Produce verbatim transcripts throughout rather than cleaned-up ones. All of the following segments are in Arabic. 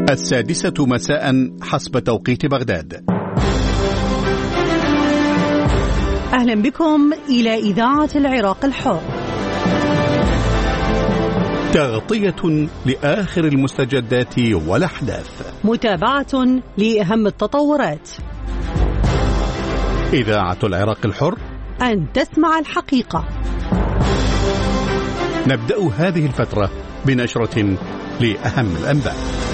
السادسة مساء حسب توقيت بغداد. أهلا بكم إلى إذاعة العراق الحر، تغطية لآخر المستجدات والأحداث، متابعة لأهم التطورات. إذاعة العراق الحر، أن تسمع الحقيقة. نبدأ هذه الفترة بنشرة لأهم الأنباء.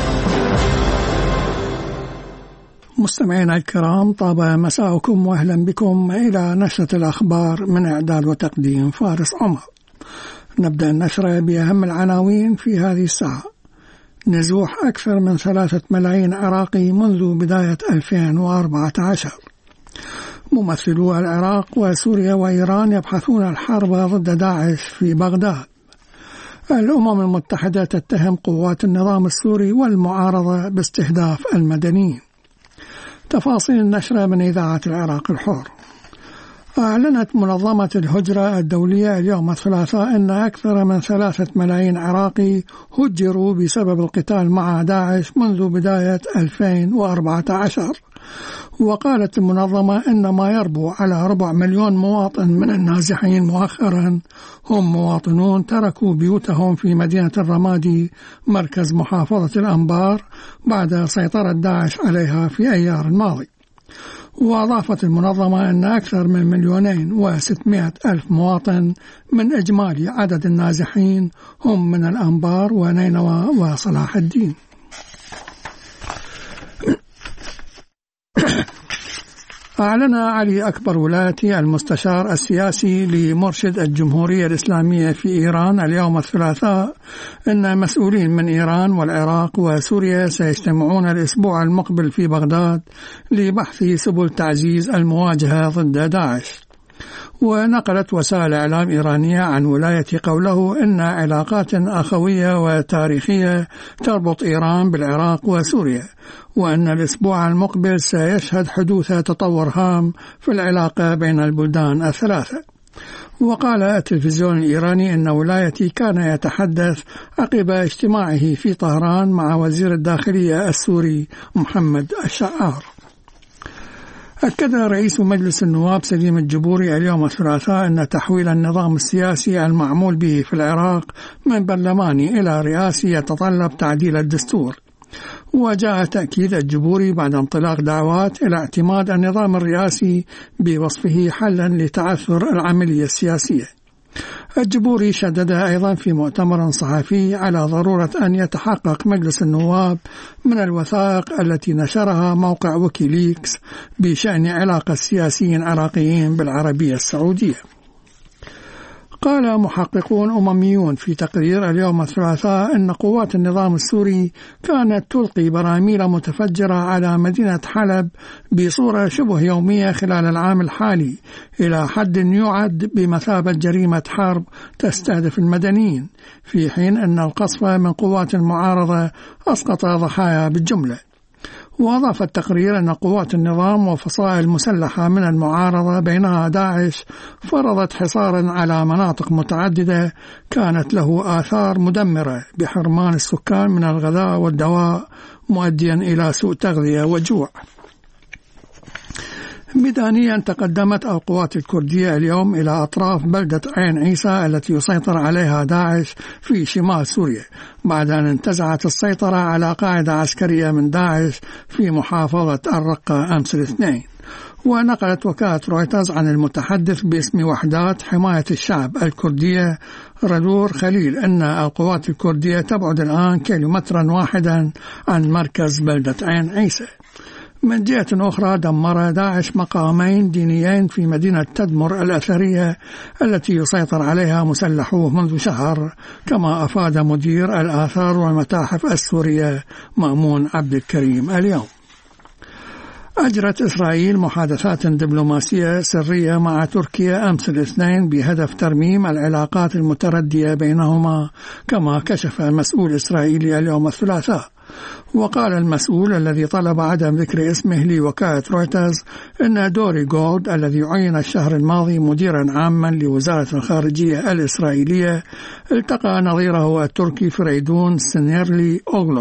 مستمعينا الكرام، طاب مساءكم وأهلا بكم إلى نشرة الأخبار من إعداد وتقديم فارس عمر. نبدأ النشرة بأهم العناوين في هذه الساعة. نزوح أكثر من ثلاثة ملايين عراقي منذ بداية ألفين وأربعة عشر. ممثلو العراق وسوريا وإيران يبحثون الحرب ضد داعش في بغداد. الأمم المتحدة تتهم قوات النظام السوري والمعارضة باستهداف المدنيين. تفاصيل النشرة من إذاعة العراق الحر. أعلنت منظمة الهجرة الدولية اليوم الثلاثاء أن أكثر من ثلاثة ملايين عراقي هجروا بسبب القتال مع داعش منذ بداية ألفين وأربعة عشر. وقالت المنظمة أن ما يربو على ربع مليون مواطن من النازحين مؤخرا هم مواطنون تركوا بيوتهم في مدينة الرمادي مركز محافظة الأنبار بعد سيطرة داعش عليها في أيار الماضي. وأضافت المنظمة أن أكثر من مليونين وستمائة ألف مواطن من إجمالي عدد النازحين هم من الأنبار ونينوى وصلاح الدين. أعلن علي أكبر ولاتي المستشار السياسي لمرشد الجمهورية الإسلامية في إيران اليوم الثلاثاء أن مسؤولين من إيران والعراق وسوريا سيجتمعون الأسبوع المقبل في بغداد لبحث سبل تعزيز المواجهة ضد داعش. ونقلت وسائل إعلام إيرانية عن ولاية قوله إن علاقات أخوية وتاريخية تربط إيران بالعراق وسوريا، وأن الأسبوع المقبل سيشهد حدوث تطور هام في العلاقة بين البلدان الثلاثة. وقال التلفزيون الإيراني أن ولايتي كان يتحدث عقب اجتماعه في طهران مع وزير الداخلية السوري محمد الشعار. أكد رئيس مجلس النواب سليم الجبوري اليوم الثلاثاء أن تحويل النظام السياسي المعمول به في العراق من برلماني إلى رئاسي يتطلب تعديل الدستور. وجاء تأكيد الجبوري بعد انطلاق دعوات إلى اعتماد النظام الرئاسي بوصفه حلا لتعثر العملية السياسية. الجبوري شدد أيضا في مؤتمر صحفي على ضرورة أن يتحقق مجلس النواب من الوثائق التي نشرها موقع ويكيليكس بشأن علاقة السياسيين العراقيين بالعربية السعودية. قال محققون أمميون في تقرير اليوم الثلاثاء أن قوات النظام السوري كانت تلقي براميل متفجرة على مدينة حلب بصورة شبه يومية خلال العام الحالي، إلى حد يعد بمثابة جريمة حرب تستهدف المدنيين، في حين أن القصف من قوات المعارضة أسقط ضحايا بالجملة. وأضاف التقرير أن قوات النظام وفصائل مسلحة من المعارضة بينها داعش فرضت حصارا على مناطق متعددة كانت له آثار مدمرة بحرمان السكان من الغذاء والدواء، مؤديا إلى سوء تغذية وجوع. ميدانيا تقدمت القوات الكردية اليوم إلى أطراف بلدة عين عيسى التي يسيطر عليها داعش في شمال سوريا بعد أن انتزعت السيطرة على قاعدة عسكرية من داعش في محافظة الرقة أمس الاثنين. ونقلت وكالة رويترز عن المتحدث باسم وحدات حماية الشعب الكردية ردور خليل أن القوات الكردية تبعد الآن كيلومترا واحدا عن مركز بلدة عين عيسى. من جهة أخرى دمر داعش مقامين دينيين في مدينة تدمر الأثرية التي يسيطر عليها مسلحوه منذ شهر، كما أفاد مدير الآثار والمتاحف السورية مأمون عبد الكريم اليوم. أجرت إسرائيل محادثات دبلوماسية سرية مع تركيا أمس الاثنين بهدف ترميم العلاقات المتردية بينهما، كما كشف مسؤول إسرائيلي اليوم الثلاثاء. وقال المسؤول الذي طلب عدم ذكر اسمه لوكالة رويترز أن دوري جولد الذي عين الشهر الماضي مديرا عاما لوزارة الخارجية الإسرائيلية التقى نظيره التركي فريدون سنيرلي أوغلو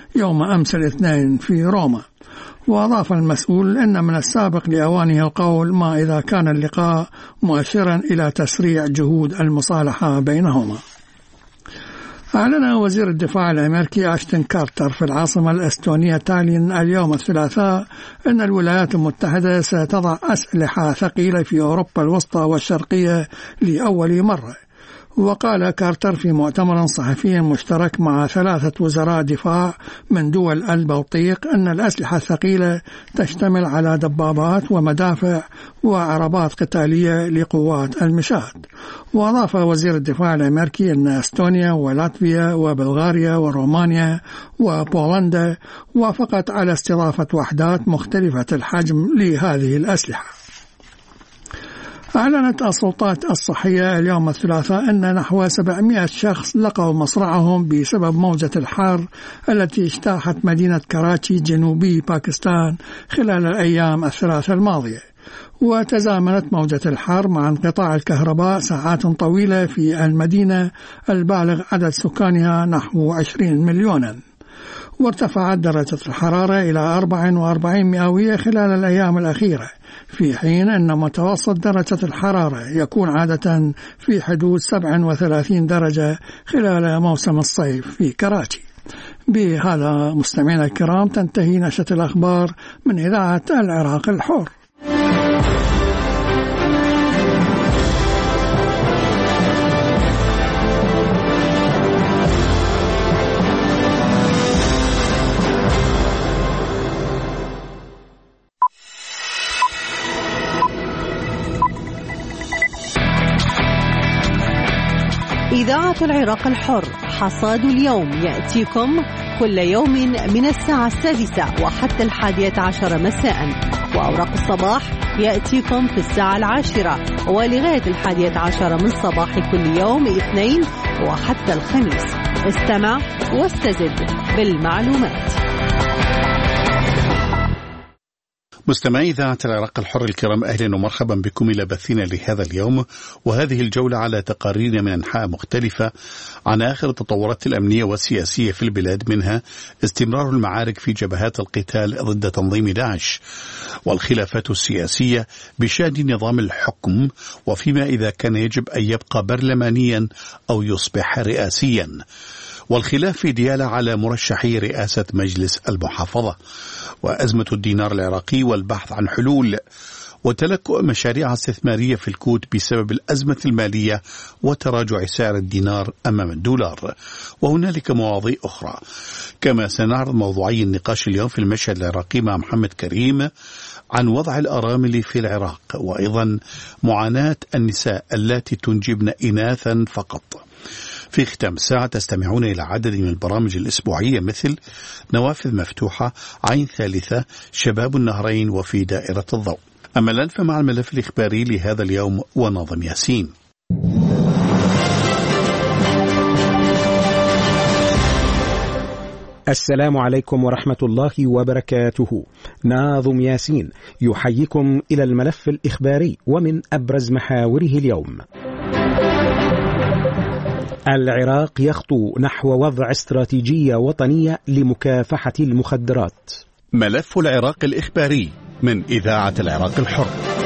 يوم أمس الاثنين في روما. وأضاف المسؤول أن من السابق لأوانه القول ما إذا كان اللقاء مؤشرا إلى تسريع جهود المصالحة بينهما. أعلن وزير الدفاع الأمريكي أشتن كارتر في العاصمة الأستونية تالين اليوم الثلاثاء أن الولايات المتحدة ستضع أسلحة ثقيلة في أوروبا الوسطى والشرقية لأول مرة. وقال كارتر في مؤتمر صحفي مشترك مع ثلاثة وزراء دفاع من دول البلطيق أن الأسلحة الثقيلة تشتمل على دبابات ومدافع وعربات قتالية لقوات المشاة. وأضاف وزير الدفاع الأمريكي أن أستونيا ولاتفيا وبلغاريا ورومانيا وبولندا وافقت على استضافة وحدات مختلفة الحجم لهذه الأسلحة. أعلنت السلطات الصحية اليوم الثلاثاء أن نحو سبعمائة شخص لقوا مصرعهم بسبب موجة الحر التي اجتاحت مدينة كراتشي جنوبي باكستان خلال الأيام الثلاثة الماضية. وتزامنت موجة الحر مع انقطاع الكهرباء ساعات طويلة في المدينة البالغ عدد سكانها نحو عشرين مليونا. وارتفعت درجة الحرارة إلى أربعة وأربعين مئوية خلال الأيام الأخيرة، في حين أن متوسط درجة الحرارة يكون عادة في حدود سبعة وثلاثين درجة خلال موسم الصيف في كراتشي. بهذا مستمعينا الكرام تنتهي نشرة الأخبار من إذاعة العراق الحر. إذاعة العراق الحر حصاد اليوم يأتيكم كل يوم من الساعة السادسة وحتى الحادية عشر مساء، وأوراق الصباح يأتيكم في الساعة العاشرة ولغاية الحادية عشر من صباح كل يوم اثنين وحتى الخميس. استمع واستزد بالمعلومات. مستمعي إذاعة العراق الحر الكرام، أهلا ومرحبا بكم إلى بثنا لهذا اليوم، وهذه الجولة على تقارير من أنحاء مختلفة عن آخر التطورات الأمنية والسياسية في البلاد، منها استمرار المعارك في جبهات القتال ضد تنظيم داعش، والخلافات السياسية بشأن نظام الحكم، وفيما إذا كان يجب أن يبقى برلمانيا أو يصبح رئاسيا، والخلاف في ديالى على مرشحي رئاسة مجلس المحافظة، وأزمة الدينار العراقي والبحث عن حلول، وتلكؤ مشاريع استثمارية في الكوت بسبب الأزمة المالية وتراجع سعر الدينار أمام الدولار، وهنالك مواضيع أخرى. كما سنعرض موضوعي النقاش اليوم في المشهد العراقي مع محمد كريم عن وضع الأرامل في العراق، وأيضا معاناة النساء التي تنجبن إناثا فقط. في ختام الساعة تستمعون إلى عدد من البرامج الأسبوعية مثل نوافذ مفتوحة، عين ثالثة، شباب النهرين، وفي دائرة الضوء. أما الآن فمع الملف الإخباري لهذا اليوم وناظم ياسين. السلام عليكم ورحمة الله وبركاته. ناظم ياسين يحييكم إلى الملف الإخباري ومن أبرز محاوره اليوم. العراق يخطو نحو وضع استراتيجية وطنية لمكافحة المخدرات. ملف العراق الإخباري من إذاعة العراق الحر.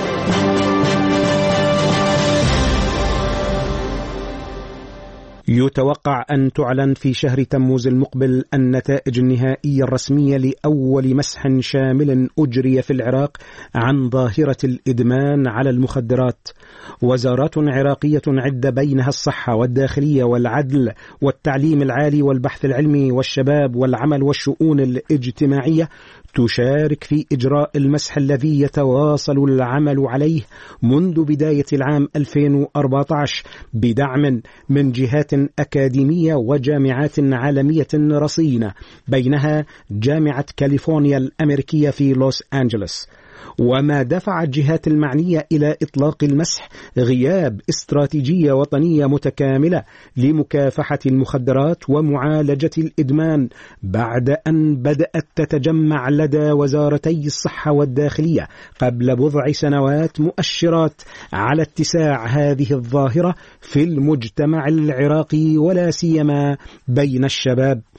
يتوقع أن تعلن في شهر تموز المقبل النتائج النهائية الرسمية لأول مسح شامل أجري في العراق عن ظاهرة الإدمان على المخدرات. وزارات عراقية عدة بينها الصحة والداخلية والعدل والتعليم العالي والبحث العلمي والشباب والعمل والشؤون الاجتماعية تشارك في إجراء المسح الذي يتواصل العمل عليه منذ بداية العام ألفين وأربعة عشر بدعم من جهات أكاديمية وجامعات عالمية رصينة، بينها جامعة كاليفورنيا الأمريكية في لوس أنجلوس. وما دفع الجهات المعنية إلى إطلاق المسح غياب استراتيجية وطنية متكاملة لمكافحة المخدرات ومعالجة الإدمان، بعد أن بدأت تتجمع لدى وزارتي الصحة والداخلية قبل بضع سنوات مؤشرات على اتساع هذه الظاهرة في المجتمع العراقي ولا سيما بين الشباب.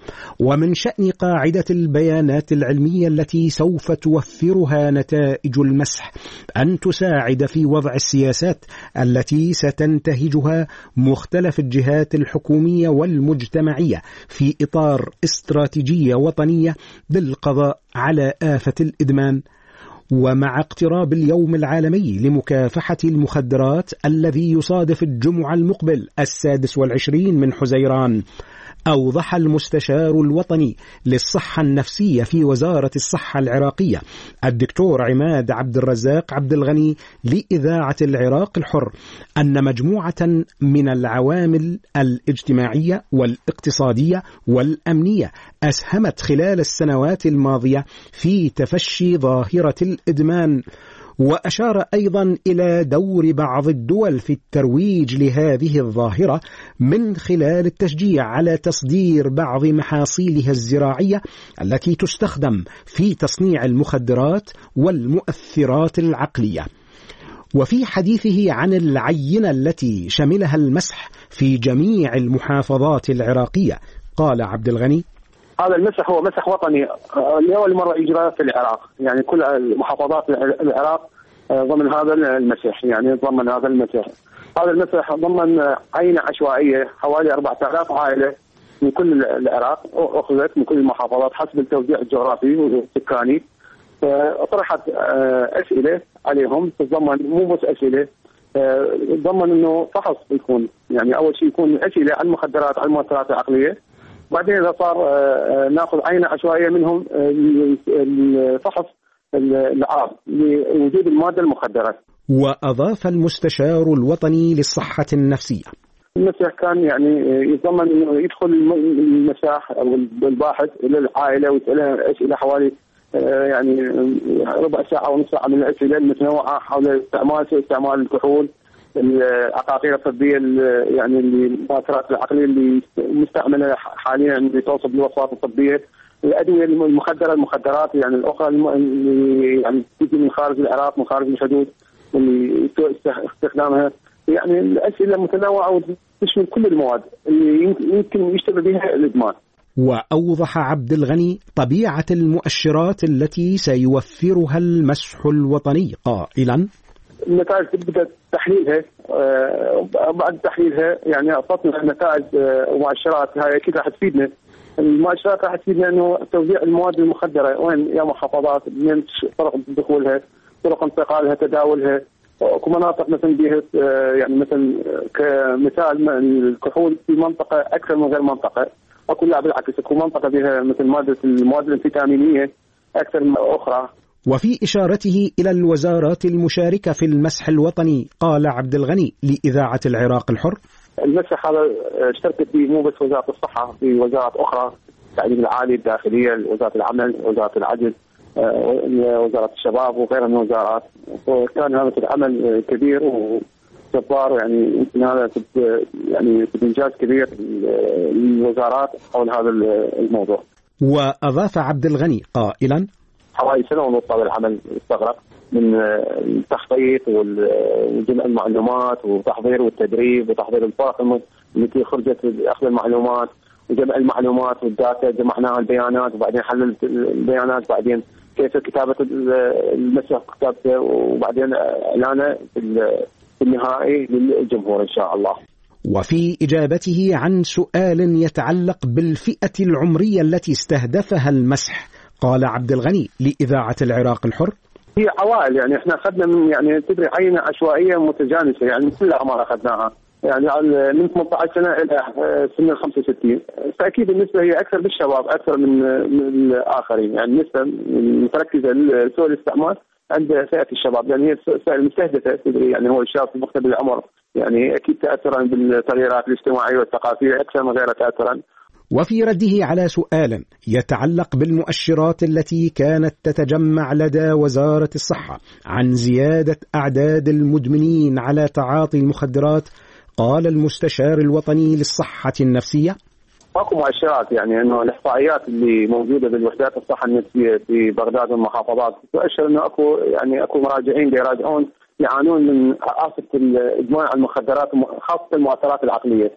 ومن شأن قاعدة البيانات العلمية التي سوف توفرها نتائج المسح أن تساعد في وضع السياسات التي ستنتهجها مختلف الجهات الحكومية والمجتمعية في إطار استراتيجية وطنية للقضاء على آفة الإدمان. ومع اقتراب اليوم العالمي لمكافحة المخدرات الذي يصادف الجمعة المقبل السادس والعشرين من حزيران، أوضح المستشار الوطني للصحة النفسية في وزارة الصحة العراقية الدكتور عماد عبد الرزاق عبد الغني لإذاعة العراق الحر أن مجموعة من العوامل الاجتماعية والاقتصادية والأمنية أسهمت خلال السنوات الماضية في تفشي ظاهرة الإدمان. وأشار أيضا إلى دور بعض الدول في الترويج لهذه الظاهرة من خلال التشجيع على تصدير بعض محاصيلها الزراعية التي تستخدم في تصنيع المخدرات والمؤثرات العقلية. وفي حديثه عن العينة التي شملها المسح في جميع المحافظات العراقية قال عبد الغني: هذا المسح هو مسح وطني لأول مرة إجراء في العراق، يعني كل محافظات العراق ضمن هذا المسح، يعني ضمن هذا المسح. هذا المسح ضمن عينة عشوائية حوالي أربعة آلاف عائلة من كل العراق أخذت من كل المحافظات حسب التوزيع الجغرافي والسكاني. طرحت أسئلة عليهم تتضمن مو بس أسئلة، تتضمن إنه فحص يكون، يعني أول شيء يكون أسئلة عن المخدرات عن المؤثرات العقلية، بعدين إذا صار ناخذ عينة عشوائية منهم الفحص العام لوجود المادة المخدرة. وأضاف المستشار الوطني للصحة النفسية: المسح كان يعني يتضمن إنه يدخل المساح أو الباحث إلى العائلة ويسألها أسئلة حوالي يعني ربع ساعة ونص ساعة من الأسئلة المتنوعة حول استعمال استعمال الكحول، العقاقير الطبية يعني المؤثرات العقلية اللي مستعملة حاليا اللي توصف بالوصفات الطبية، الأدوية المخدرة المخدرات يعني الأخرى اللي يعني تيجي من خارج العراق من خارج الحدود اللي استخدامها، يعني الأسئلة متنوعة وتشمل كل المواد اللي يمكن يشتغل بها الإدمان. وأوضح عبد الغني طبيعة المؤشرات التي سيوفرها المسح الوطني قائلا: النتائج تبدأ تحليلها، آه بعد تحليلها يعني أعطتنا نتائج آه ومؤشرات هاي أكيد راح تفيدنا. المؤشرات راح تفيدنا إنه توزيع المواد المخدرة وين يا محافظات، من طرق دخولها، طرق انتقالها، تداولها، ومناطق مثلا بها آه يعني مثلا كمثال الكحول في منطقة أكثر من غير منطقة، أو لا بالعكس اكو منطقة بها مثل مادة المواد الفيتامينية أكثر من أخرى. وفي إشارته إلى الوزارات المشاركة في المسح الوطني قال عبد الغني لإذاعة العراق الحر: المسح هذا اشتركت به مو بس وزارة الصحة، في وزارات أخرى، التعليم العالي، الداخلية، وزارة العمل، وزارة العدل، وزارة الشباب وغيرها من الوزارات. وكان هذا العمل كبير وجبار، يعني يمكن هذا يعني إنجاز كبير للوزارات حول هذا الموضوع. وأضاف عبد الغني قائلا: حوالي سنة ونص هذا العمل استغرق من التخطيط وجمع المعلومات وتحضير والتدريب وتحضير الفرق التي خرجت أخذ المعلومات وجمع المعلومات والداتا، جمعناها البيانات وبعدين حلل البيانات، بعدين كيف كتابة المسح كتابته، وبعدين إعلانه في النهائي للجمهور إن شاء الله. وفي إجابته عن سؤال يتعلق بالفئة العمرية التي استهدفها المسح قال عبد الغني لإذاعة العراق الحر: هي عوائل، يعني احنا اخذنا من يعني تدري عينة عشوائية متجانسة، يعني كل الأعمار اخذناها، يعني من ثمانية عشر سنة إلى سن ال خمسة وستين، فأكيد النسبة هي أكثر بالشباب أكثر من من الآخرين، يعني النسبة متركزة لسوء الاستعمال عند فئة الشباب، يعني هي الفئة المستهدفة تدري، يعني هو الشاب في مقتبل العمر، يعني أكيد تأثرا بالتغييرات الاجتماعية والثقافية أكثر من غيرها تأثرا. وفي رده على سؤال يتعلق بالمؤشرات التي كانت تتجمع لدى وزارة الصحة عن زيادة أعداد المدمنين على تعاطي المخدرات قال المستشار الوطني للصحة النفسية: اكو مؤشرات، يعني انه الاحصائيات اللي موجوده بالوحدات الصحه النفسيه في بغداد والمحافظات تؤشر انه اكو يعني اكو مراجعين يراجعون يعانون من آفة الادمان على المخدرات خاصه المؤثرات العقليه.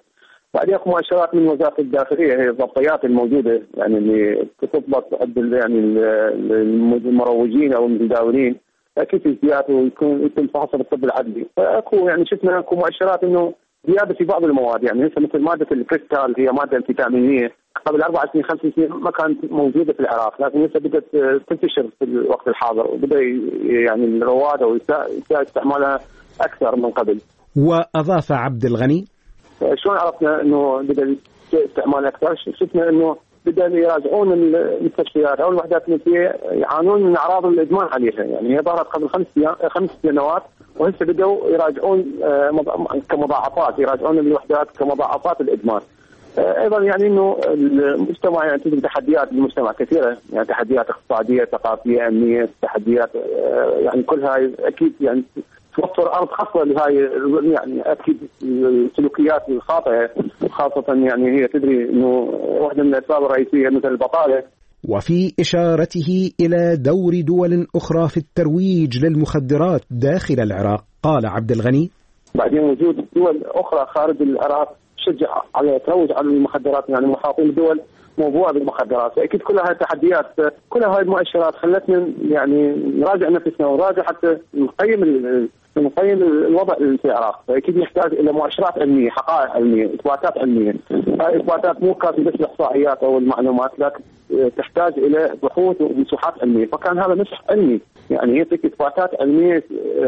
بعدين اكو مؤشرات من وزاره الداخليه، هي الضبطيات الموجوده يعني اللي تضبط يعني المروجين او المتداولين، اكيد في زياده ويكون يتم فحصها بالطب العدلي. فاكو يعني شفنا اكو مؤشرات انه زياده في بعض المواد، يعني هسه مثل ماده الكريستال هي ماده فيتامينيه قبل اربع سنين خمس سنين ما كانت موجوده في العراق، لكن هسه بدات تنتشر في الوقت الحاضر وبدا يعني الرواد او استعمالها اكثر من قبل. واضاف عبد الغني: شلون عرفنا انه بدا استعمال اكثر؟ شفنا انه بدا يراجعون المستشفيات او الوحدات النفسيه يعانون من اعراض الادمان عليها، يعني هي ظهرت قبل خمس خمس سنوات وهسه بداوا يراجعون كمضاعفات، يراجعون الوحدات كمضاعفات الادمان. ايضا يعني انه المجتمع يعني تجد تحديات المجتمع كثيره، يعني تحديات اقتصاديه، ثقافيه، امنيه، تحديات يعني كلها اكيد يعني توفر ارض خصبه لهاي يعني اكيد السلوكيات الخاطئه، خاصه يعني هي تدري انه واحده من الاسباب الرئيسيه مثل البطاله. وفي إشارته إلى دور دول أخرى في الترويج للمخدرات داخل العراق قال عبد الغني: بعدين وجود دول أخرى خارج العراق شجع على تروج على المخدرات، يعني محاطين دول موضوع بالمخدرات، فأكيد كل هاي التحديات كل هاي المؤشرات خلتنا يعني نراجع نفسنا ونراجع حتى نقيم نقيم الوضع في العراق، فأكيد نحتاج إلى مؤشرات علمية، حقائق علمية، إثباتات علمية. هاي إثباتات مو كافية بس الإحصائيات أو المعلومات، لكن تحتاج إلى بحوث ومساحات علمية، فكان هذا مسح علمي يعني يعطيك إثباتات علمية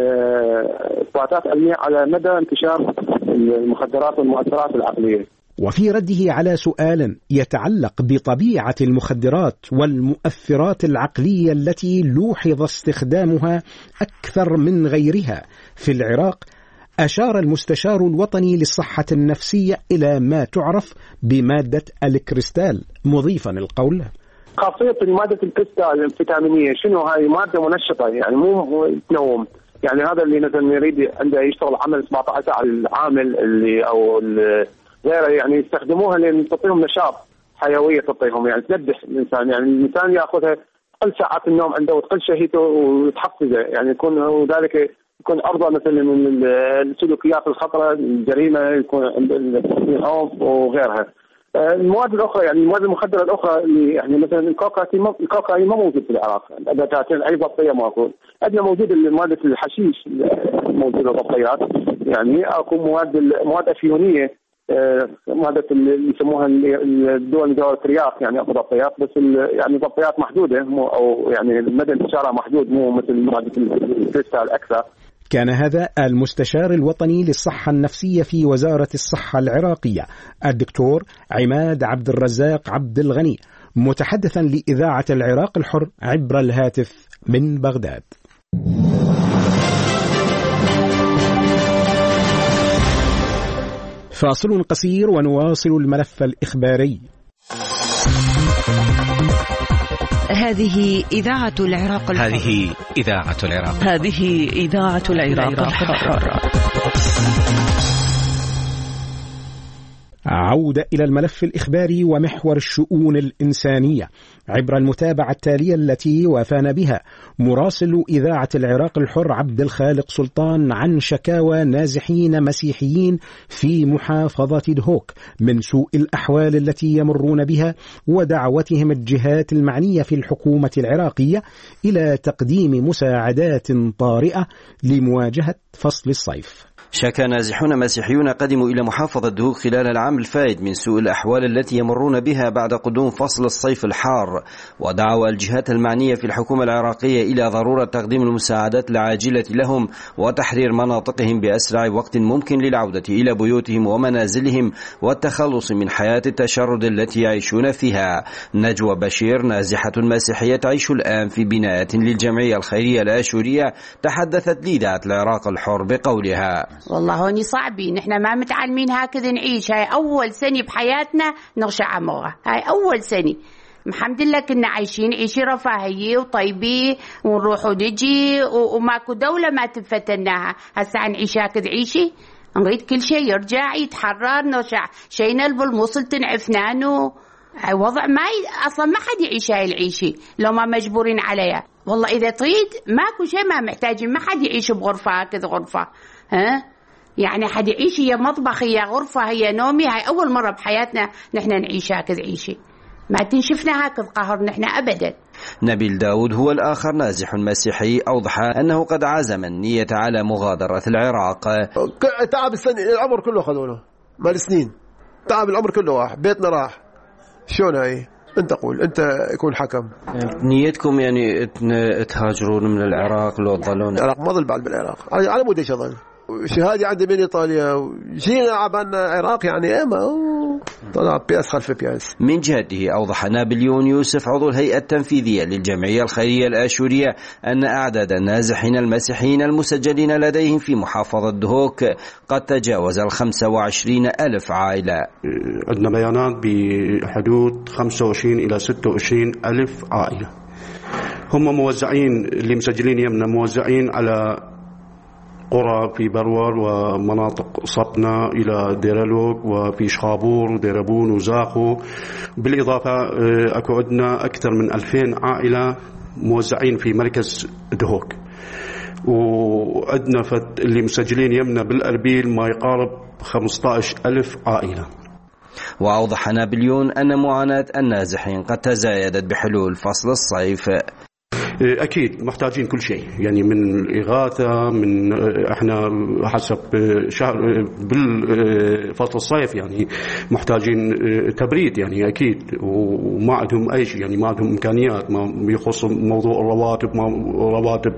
إثباتات علمية على مدى انتشار المخدرات والمؤثرات العقلية. وفي رده على سؤال يتعلق بطبيعة المخدرات والمؤثرات العقلية التي لوحظ استخدامها أكثر من غيرها في العراق، أشار المستشار الوطني للصحة النفسية إلى ما تعرف بمادة الكريستال، مضيفا القول: خاصية مادة الكريستال الفيتامينية شنو؟ هاي مادة منشطة يعني مو تنوم، يعني هذا اللي مثلا يريد عنده يشتغل عمل سبعة عشر ساعة العامل اللي أو غيره يعني يستخدموها لأن تعطيهم نشاط، حيوية تعطيهم، يعني تنبه الإنسان، يعني الإنسان يأخذها تقل ساعات النوم عنده وتقل شهيته وتحفزه، يعني يكون وذلك يكون أرضى مثلا من السلوكيات الخطرة، الجريمة، يكون عند العنف وغيرها. المواد الأخرى يعني المواد المخدرة الأخرى اللي يعني مثلا الكوكايين الكوكايين ما موجود في العراق، أداتين أي ضبطية ماكو، عندنا موجود مادة الحشيش موجودة ضبطيات، يعني أكو مواد مواد أفيونية، مادة اللي يسموها الدول دول الترياق، يعني أكو ضبطيات بس يعني ضبطيات محدودة مو أو يعني مدى انتشارها محدود، مو مثل مادة الكريستال أكثر. كان هذا المستشار الوطني للصحة النفسية في وزارة الصحة العراقية الدكتور عماد عبد الرزاق عبد الغني، متحدثا لإذاعة العراق الحر عبر الهاتف من بغداد. فاصل قصير ونواصل الملف الإخباري. هذه إذاعة العراق الحر. هذه إذاعة العراق. هذه إذاعة العراق الحر. عودة إلى الملف الإخباري ومحور الشؤون الإنسانية عبر المتابعة التالية التي وافانا بها مراسل إذاعة العراق الحر عبد الخالق سلطان عن شكاوى نازحين مسيحيين في محافظة دهوك من سوء الأحوال التي يمرون بها، ودعوتهم الجهات المعنية في الحكومة العراقية إلى تقديم مساعدات طارئة لمواجهة فصل الصيف. شكى نازحون مسيحيون قدموا إلى محافظة دهوك خلال العام الفائت من سوء الأحوال التي يمرون بها بعد قدوم فصل الصيف الحار، ودعوا الجهات المعنية في الحكومة العراقية إلى ضرورة تقديم المساعدات العاجلة لهم وتحرير مناطقهم بأسرع وقت ممكن للعودة إلى بيوتهم ومنازلهم والتخلص من حياة التشرد التي يعيشون فيها. نجوى بشير نازحة مسيحية تعيش الآن في بناية للجمعية الخيرية الآشورية تحدثت لإذاعة العراق الحر بقولها: والله هوني صعبين، نحن ما متعلمين هكذا نعيش، هاي أول سنة بحياتنا نغشى عموها، هاي أول سنة الحمد لله كنا عايشين عيشي رفاهية وطيبة ونروح ونجي وماكو دولة ما تفتناها، هسا نعيش هكذا عيشي، نريد كل شيء يرجع يتحرر نرجع شيء نلبل موصل تنعفنانو، هاي وضع ما ي... أصلا ما حد يعيش هاي العيشة لو ما مجبورين عليها. والله إذا تريد ماكو شيء ما محتاجين، ما حد يعيش بغرفة هكذا غرفة، ها يعني حد يعيش هي مطبخ هي غرفة هي نومي. هاي أول مرة بحياتنا نحن نعيش هكذا عيشة، ما تنشفنا هكذا قهر نحن أبدا. نبيل داود هو الآخر نازح مسيحي أوضح أنه قد عزم النية على مغادرة العراق. تعب السنة العمر كله خذونه مال سنين، تعب العمر كله راح، بيتنا راح، شلون هاي؟ أنت قول، أنت يكون حكم. نيتكم يعني تهاجرون من العراق لو تظلون؟ العراق ما ظل بعد بالعراق، على مود ايش اظل. شهادي عندي من ايطاليا وجينا عبالنا العراق يعني اما طلع بياس خلف بياس. من جهته اوضح نابليون يوسف عضو الهيئه التنفيذيه للجمعيه الخيريه الاشوريه ان اعداد النازحين المسيحيين المسجلين لديهم في محافظه دهوك قد تجاوز الخمسة وعشرين ألف عائله. عندنا بيانات بحدود خمسة وعشرين إلى ستة وعشرين ألف عائله، هم موزعين اللي مسجلين يمنا موزعين على قرى في برور ومناطق سطنة إلى ديرلوك وفي شخابور وديربون وزاخو. بالإضافة أكو عندنا أكثر من ألفين عائلة موزعين في مركز دهوك، وعندنا اللي مسجلين يمنا بالأربيل ما يقارب خمسة عشر ألف عائلة. وأوضح نابليون أن معاناة النازحين قد تزايدت بحلول فصل الصيف. أكيد محتاجين كل شيء، يعني من إغاثة، من إحنا حسب شهر بالفصل الصيف يعني محتاجين تبريد يعني أكيد، وما عندهم أي شيء، يعني ما عندهم إمكانيات ما يخص موضوع الرواتب، ما رواتب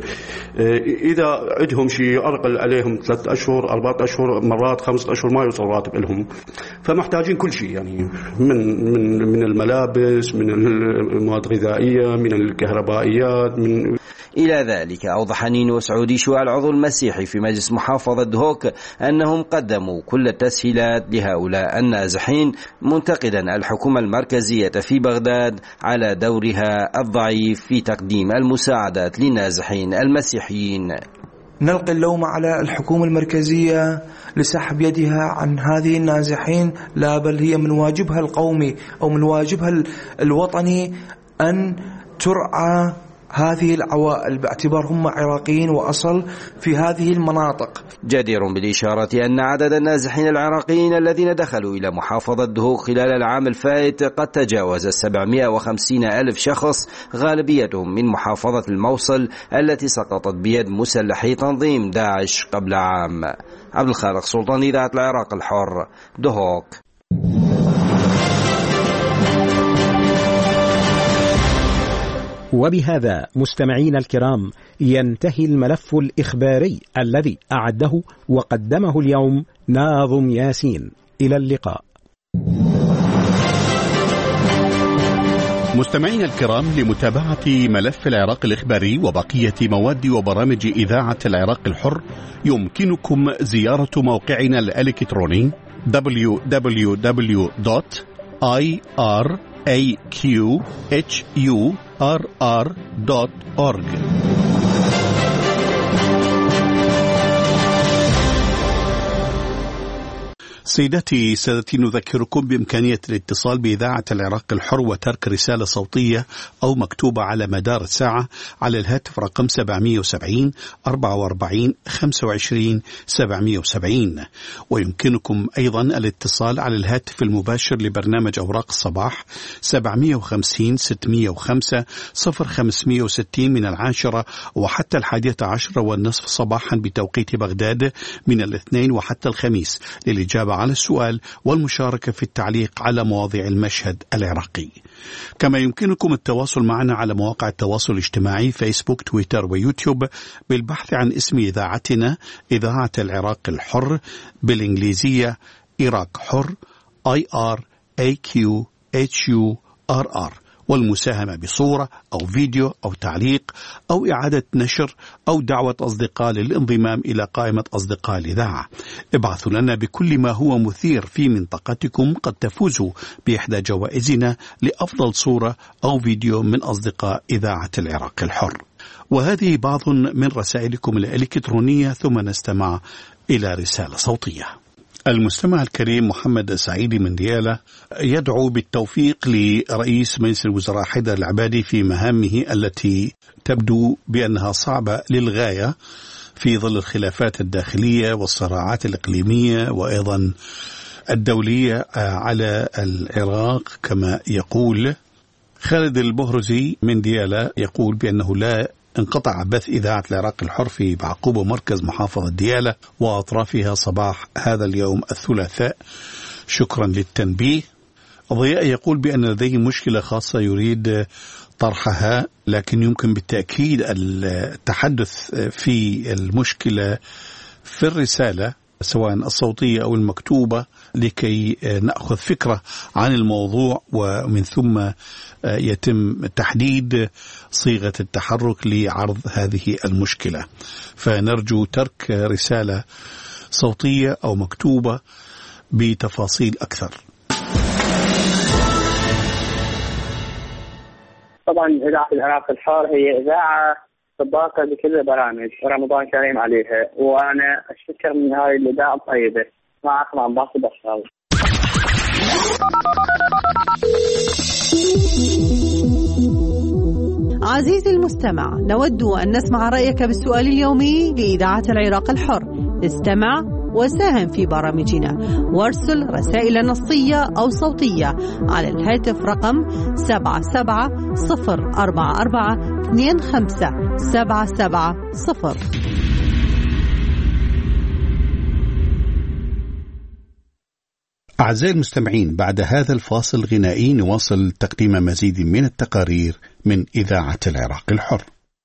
إذا عندهم شيء أرقل عليهم ثلاثة أشهر أربعة أشهر مرات خمسة أشهر ما يوصل راتب لهم، فمحتاجين كل شيء يعني من من من الملابس، من المواد الغذائية، من الكهربائية. من إلى ذلك أوضح نينو سعودي شو العضو المسيحي في مجلس محافظة دهوك أنهم قدموا كل التسهيلات لهؤلاء النازحين، منتقدا الحكومة المركزية في بغداد على دورها الضعيف في تقديم المساعدات للنازحين المسيحيين. نلقي اللوم على الحكومة المركزية لسحب يدها عن هذه النازحين، لا بل هي من واجبها القومي أو من واجبها الوطني أن ترعى هذه العوائل باعتبار هم عراقيين وأصل في هذه المناطق. جدير بالإشارة أن عدد النازحين العراقيين الذين دخلوا إلى محافظة دهوك خلال العام الفائت قد تجاوز سبعمائة وخمسين ألف شخص، غالبيتهم من محافظة الموصل التي سقطت بيد مسلحي تنظيم داعش قبل عام. عبد الخالق سلطان، إذاعة العراق الحر، دهوك. وبهذا مستمعين الكرام ينتهي الملف الإخباري الذي أعده وقدمه اليوم ناظم ياسين. إلى اللقاء. مستمعين الكرام، لمتابعة ملف العراق الإخباري وبقية مواد وبرامج إذاعة العراق الحر يمكنكم زيارة موقعنا الإلكتروني دبليو دبليو دبليو دوت آي آر إيه كيو إتش يو آر آر دوت أورج. سيداتي سادتي، نذكركم بإمكانية الاتصال بإذاعة العراق الحر وترك رسالة صوتية أو مكتوبة على مدار الساعة على الهاتف رقم سبعمائة وسبعين أربعة وأربعين خمسة وعشرين سبعمائة وسبعين. ويمكنكم أيضا الاتصال على الهاتف المباشر لبرنامج أوراق الصباح سبعمائة وخمسين ستمائة وخمسة صفر خمسمائة وستين من العاشرة وحتى الحادية عشرة والنصف صباحا بتوقيت بغداد من الاثنين وحتى الخميس للإجابة على السؤال والمشاركة في التعليق على مواضيع المشهد العراقي. كما يمكنكم التواصل معنا على مواقع التواصل الاجتماعي فيسبوك، تويتر ويوتيوب بالبحث عن اسم إذاعتنا إذاعة العراق الحر بالإنجليزية إيراق حر آي آر إيه كيو إتش يو آر آر، والمساهمة بصورة أو فيديو أو تعليق أو إعادة نشر أو دعوة أصدقاء للانضمام إلى قائمة أصدقاء الإذاعة. ابعثوا لنا بكل ما هو مثير في منطقتكم، قد تفوزوا بإحدى جوائزنا لأفضل صورة أو فيديو من أصدقاء إذاعة العراق الحر. وهذه بعض من رسائلكم الإلكترونية، ثم نستمع إلى رسالة صوتية. المستمع الكريم محمد سعيدي من ديالى يدعو بالتوفيق لرئيس مجلس الوزراء حيدر العبادي في مهامه التي تبدو بأنها صعبة للغاية في ظل الخلافات الداخلية والصراعات الإقليمية وأيضا الدولية على العراق. كما يقول خالد البهرزي من ديالى، يقول بأنه لا انقطع بث إذاعة العراق الحر في بعقوب ومركز محافظة ديالى وأطرافها صباح هذا اليوم الثلاثاء. شكرا للتنبيه. ضياء يقول بأن لديه مشكلة خاصة يريد طرحها، لكن يمكن بالتأكيد التحدث في المشكلة في الرسالة سواء الصوتية أو المكتوبة لكي نأخذ فكرة عن الموضوع، ومن ثم يتم تحديد صيغة التحرك لعرض هذه المشكلة. فنرجو ترك رسالة صوتية أو مكتوبة بتفاصيل أكثر. طبعا إذاعة العراق الحر هي إذاعة سباقة بكل البرامج، رمضان كريم عليها، وأنا أشكر من هاي الإذاعة الطيبة. معكم عباس البشار. عزيزي المستمع، نود أن نسمع رأيك بالسؤال اليومي لإذاعة العراق الحر. استمع وساهم في برامجنا وارسل رسائل نصية أو صوتية على الهاتف رقم سبعة سبعة صفر أربعة أربعة اثنين خمسة سبعة سبعة صفر. أعزائي المستمعين، بعد هذا الفاصل الغنائي نواصل تقديم مزيد من التقارير من إذاعة العراق الحر.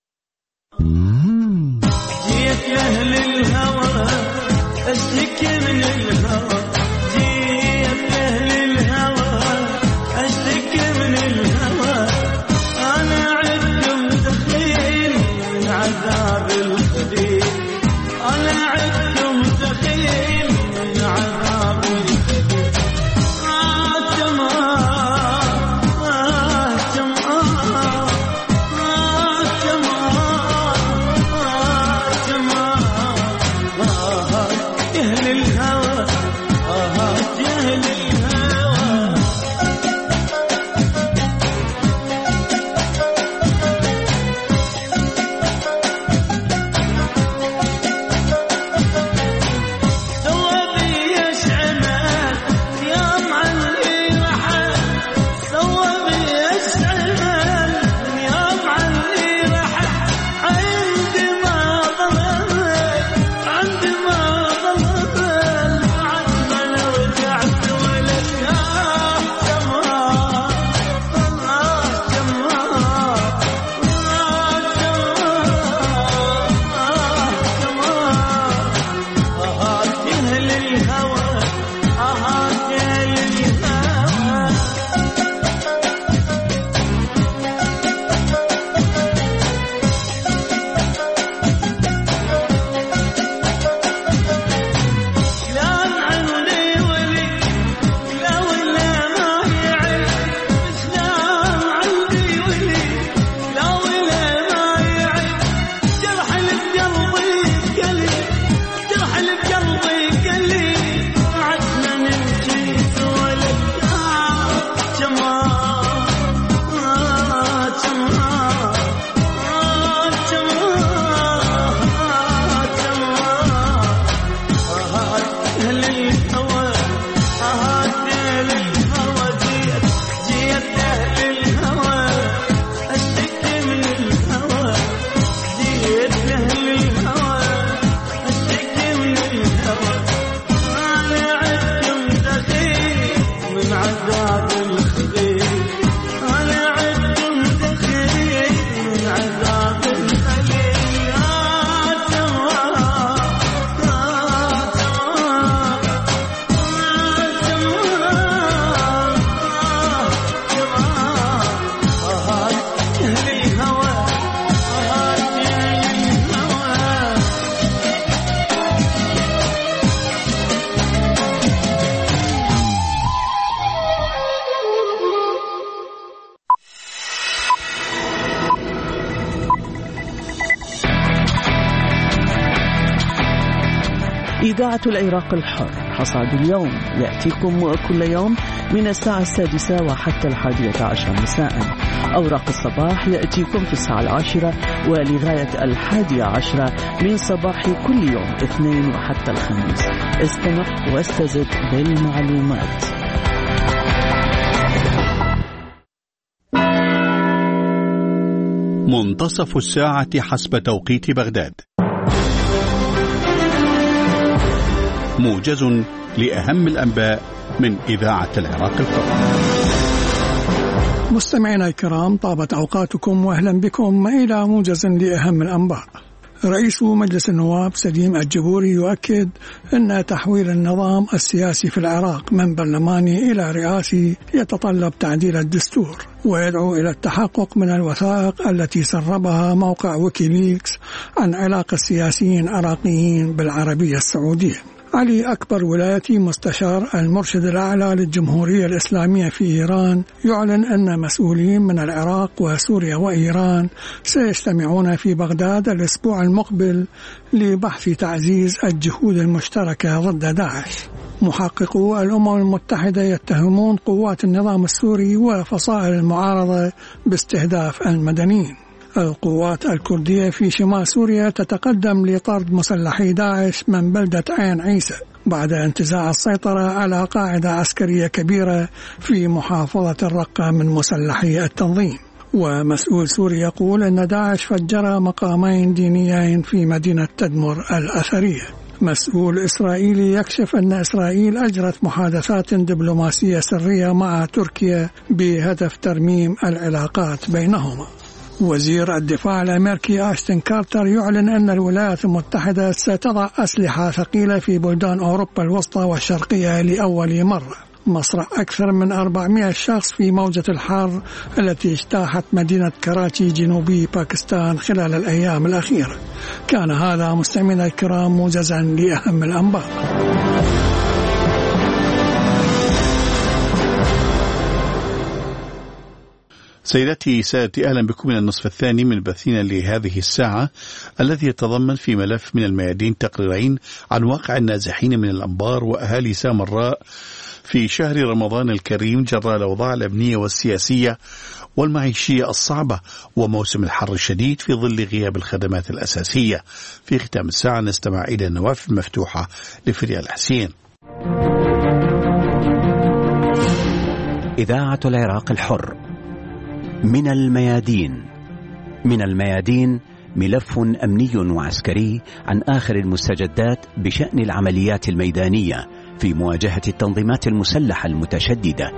جيت أهل الهوى أشتكي من الهوى، جيت أهل الهوى أشتكي من الهوى، أنا عدت متخيل من عذاب الخدير، أنا عدت متخيل من عذاب الخدير. آه تمام آه تمام آه تمام آه تمام آه أهل الهوى آه أهل الهوى. سوى بي يشعمل يوم عني رحل، سوى بي يشعمل يوم عني رحل، عندما ضلل عندما ضلل عندما لو رجعت ولد. آه تمام آه تمام آه تمام آه أهل الهوى آه أهل الهوى. شلون عندي ولي لا ولا ما يعيش، شلون عندي ولي لا ولا ما يعيش، جرح لقلبي قلي، جرح لقلبي قلي، عدنا نمشي ولد. آه تمام آه تمام آه تمام آه تمام آه أهل الهوى آه أهل الهوى. جيت جيت أهل الهوى أشتكي من الهوى، جيت أهل الهوى أشتكي من الهوى، أنا عدت متخيل من عذاب الخدير، أنا عدت متخيل من عذاب الخدير. آه تمام آه تمام آه تمام آه تمام آه أهل الهوى آه أهل الهوى. إذاعة العراق الحر حصاد اليوم يأتيكم كل يوم من الساعة السادسة وحتى الحادية عشر مساء، أوراق الصباح يأتيكم في الساعة العاشرة ولغاية الحادية عشرة من صباح كل يوم اثنين وحتى الخميس. استمع واستزد بالمعلومات. منتصف الساعة حسب توقيت بغداد. موجز لأهم الأنباء من إذاعة العراق الحر. مستمعينا الكرام، طابت أوقاتكم وأهلا بكم إلى موجز لأهم الأنباء. رئيس مجلس النواب سليم الجبوري يؤكد أن تحويل النظام السياسي في العراق من برلماني إلى رئاسي يتطلب تعديل الدستور، ويدعو إلى التحقق من الوثائق التي سربها موقع ويكيليكس عن علاقة السياسيين العراقيين بالعربية السعودية. علي أكبر ولايتي مستشار المرشد الأعلى للجمهورية الإسلامية في إيران يعلن أن مسؤولين من العراق وسوريا وإيران سيجتمعون في بغداد الأسبوع المقبل لبحث تعزيز الجهود المشتركة ضد داعش. محققو الأمم المتحدة يتهمون قوات النظام السوري وفصائل المعارضة باستهداف المدنيين. القوات الكردية في شمال سوريا تتقدم لطرد مسلحي داعش من بلدة عين عيسى بعد انتزاع السيطرة على قاعدة عسكرية كبيرة في محافظة الرقة من مسلحي التنظيم. ومسؤول سوري يقول أن داعش فجر مقامين دينيين في مدينة تدمر الأثرية. مسؤول إسرائيلي يكشف أن إسرائيل أجرت محادثات دبلوماسية سرية مع تركيا بهدف ترميم العلاقات بينهما. وزير الدفاع الأمريكي أشتن كارتر يعلن أن الولايات المتحدة ستضع أسلحة ثقيلة في بلدان أوروبا الوسطى والشرقية لأول مرة. مصرع أكثر من أربعمائة شخص في موجة الحر التي اجتاحت مدينة كراتشي جنوبي باكستان خلال الأيام الأخيرة. كان هذا مستمعينا الكرام موجزا لأهم الأنباء. سيداتي سادتي، أهلا بكم من النصف الثاني من بثنا لهذه الساعة الذي يتضمن في ملف من الميادين تقريرين عن واقع النازحين من الأنبار وأهالي سامراء في شهر رمضان الكريم جراء الأوضاع الأمنية والسياسية والمعيشية الصعبة وموسم الحر الشديد في ظل غياب الخدمات الأساسية. في ختام الساعة نستمع إلى النوافذ المفتوحة لفريال حسين. إذاعة العراق الحر. من الميادين. من الميادين ملف أمني وعسكري عن آخر المستجدات بشأن العمليات الميدانية في مواجهة التنظيمات المسلحة المتشددة.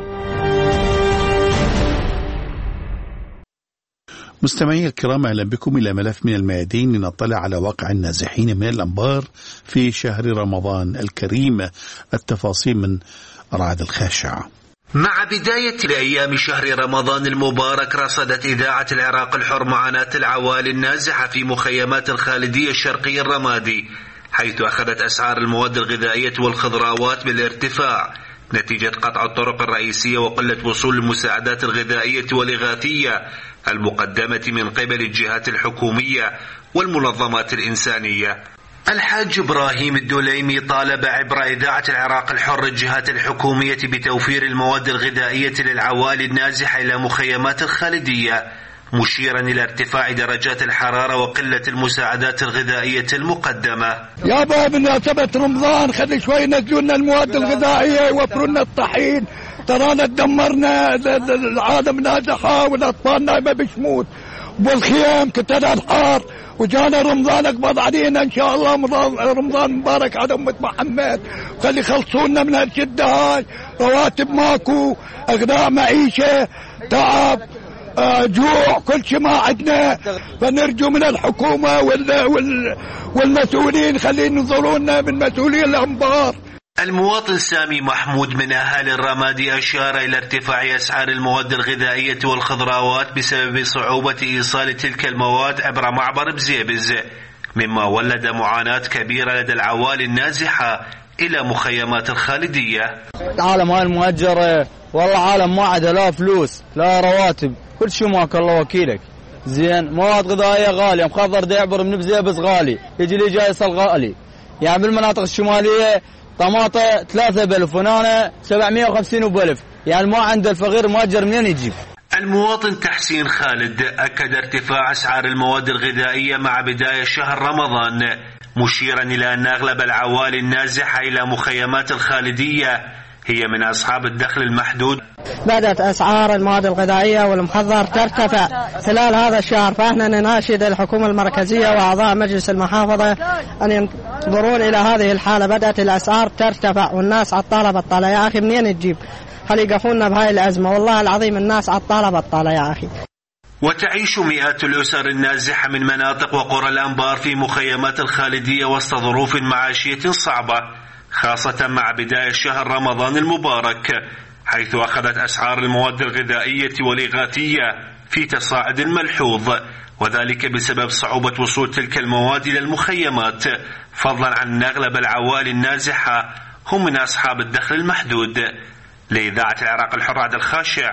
مستمعي الكرام، أهلا بكم إلى ملف من الميادين لنطلع على واقع النازحين من الأنبار في شهر رمضان الكريم. التفاصيل من رعد الخاشع. مع بداية الأيام شهر رمضان المبارك رصدت إذاعة العراق الحر معاناة العوائل النازحة في مخيمات الخالدية الشرقية الرمادي، حيث أخذت أسعار المواد الغذائية والخضروات بالارتفاع نتيجة قطع الطرق الرئيسية وقلة وصول المساعدات الغذائية والإغاثية المقدمة من قبل الجهات الحكومية والمنظمات الإنسانية. الحاج إبراهيم الدوليمي طالب عبر إذاعة العراق الحر الجهات الحكومية بتوفير المواد الغذائية للعوائل النازحة إلى مخيمات الخالدية، مشيرا إلى ارتفاع درجات الحرارة وقلة المساعدات الغذائية المقدمة. يابا بمناسبة رمضان خلي شوي ينزلونا المواد الغذائية يوفروا الطحين، ترانا تدمرنا العالم نازحة والأطفال نايمة بشموت والخيام كتنا الحار، وجانا رمضان اقبض علينا ان شاء الله رمضان مبارك على امة محمد. خلي يخلصونا من هالشده هاي، رواتب ماكو، اغراء معيشه، تعب، آه جوع، كل شيء ما عندنا. فنرجو من الحكومه وال وال والمسؤولين خلي ينظرونا من مسؤولين الانبار. المواطن سامي محمود من أهالي الرمادي أشار إلى ارتفاع أسعار المواد الغذائية والخضروات بسبب صعوبة إيصال تلك المواد عبر معبر بزيبز، مما ولد معاناة كبيرة لدى العوائل النازحة إلى مخيمات الخالدية. العالم هاي المؤجرة والله عالم ما عدا لا فلوس لا رواتب، كل شيء ماك الله وكيلك. زين مواد غذائية غالية، مخضر دا يعبر من بزيبز غالي، يجي لي جاي يصل غالي. يعني بالمناطق الشمالية طماطة ثلاثة بألف ونانا سبعمائة وخمسين وبألف، يعني ما عند الفقير مؤجر منين يجيب. المواطن تحسين خالد أكد ارتفاع أسعار المواد الغذائية مع بداية شهر رمضان، مشيرا إلى أن أغلب العوالي النازحة إلى مخيمات الخالدية هي من أصحاب الدخل المحدود. بدأت أسعار المواد الغذائية والمحضر ترتفع خلال هذا الشهر، فإحنا نناشد الحكومة المركزية وأعضاء مجلس المحافظة أن ينظرون إلى هذه الحالة. بدأت الأسعار ترتفع والناس عطالة بطالة. يا أخي منين تجيب؟ خلي يقفونا بهاي الأزمة، والله العظيم الناس عطالة بطالة يا أخي. وتعيش مئات الأسر النازحة من مناطق وقرى الأنبار في مخيمات الخالدية وسط ظروف معاشية صعبة، خاصة مع بداية شهر رمضان المبارك، حيث أخذت أسعار المواد الغذائية والإغاثية في تصاعد ملحوظ، وذلك بسبب صعوبة وصول تلك المواد إلى المخيمات، فضلا عن أن أغلب العوالي النازحة هم من أصحاب الدخل المحدود. لإذاعة العراق الحر عبد الخاشع،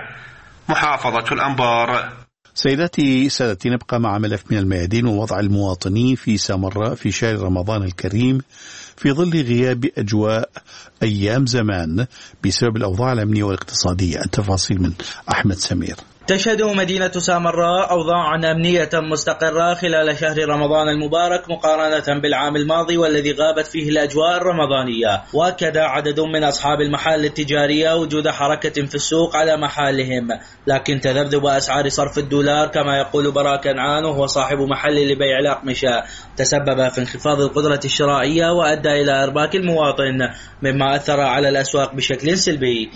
محافظة الأنبار. سيداتي سادتي، نبقى مع ملف من الميادين ووضع المواطنين في سامراء في شهر رمضان الكريم في ظل غياب أجواء أيام زمان بسبب الأوضاع الأمنية والاقتصادية. التفاصيل من أحمد سمير. تشهد مدينة سامراء أوضاعا أمنية مستقرة خلال شهر رمضان المبارك مقارنة بالعام الماضي والذي غابت فيه الأجواء الرمضانية. وأكد عدد من أصحاب المحال التجارية وجود حركة في السوق على محالهم، لكن تذبذب أسعار صرف الدولار كما يقول براء كنعان وهو صاحب محل لبيع الأقمشة تسبب في انخفاض القدرة الشرائية وأدى إلى إرباك المواطن، مما أثر على الأسواق بشكل سلبي.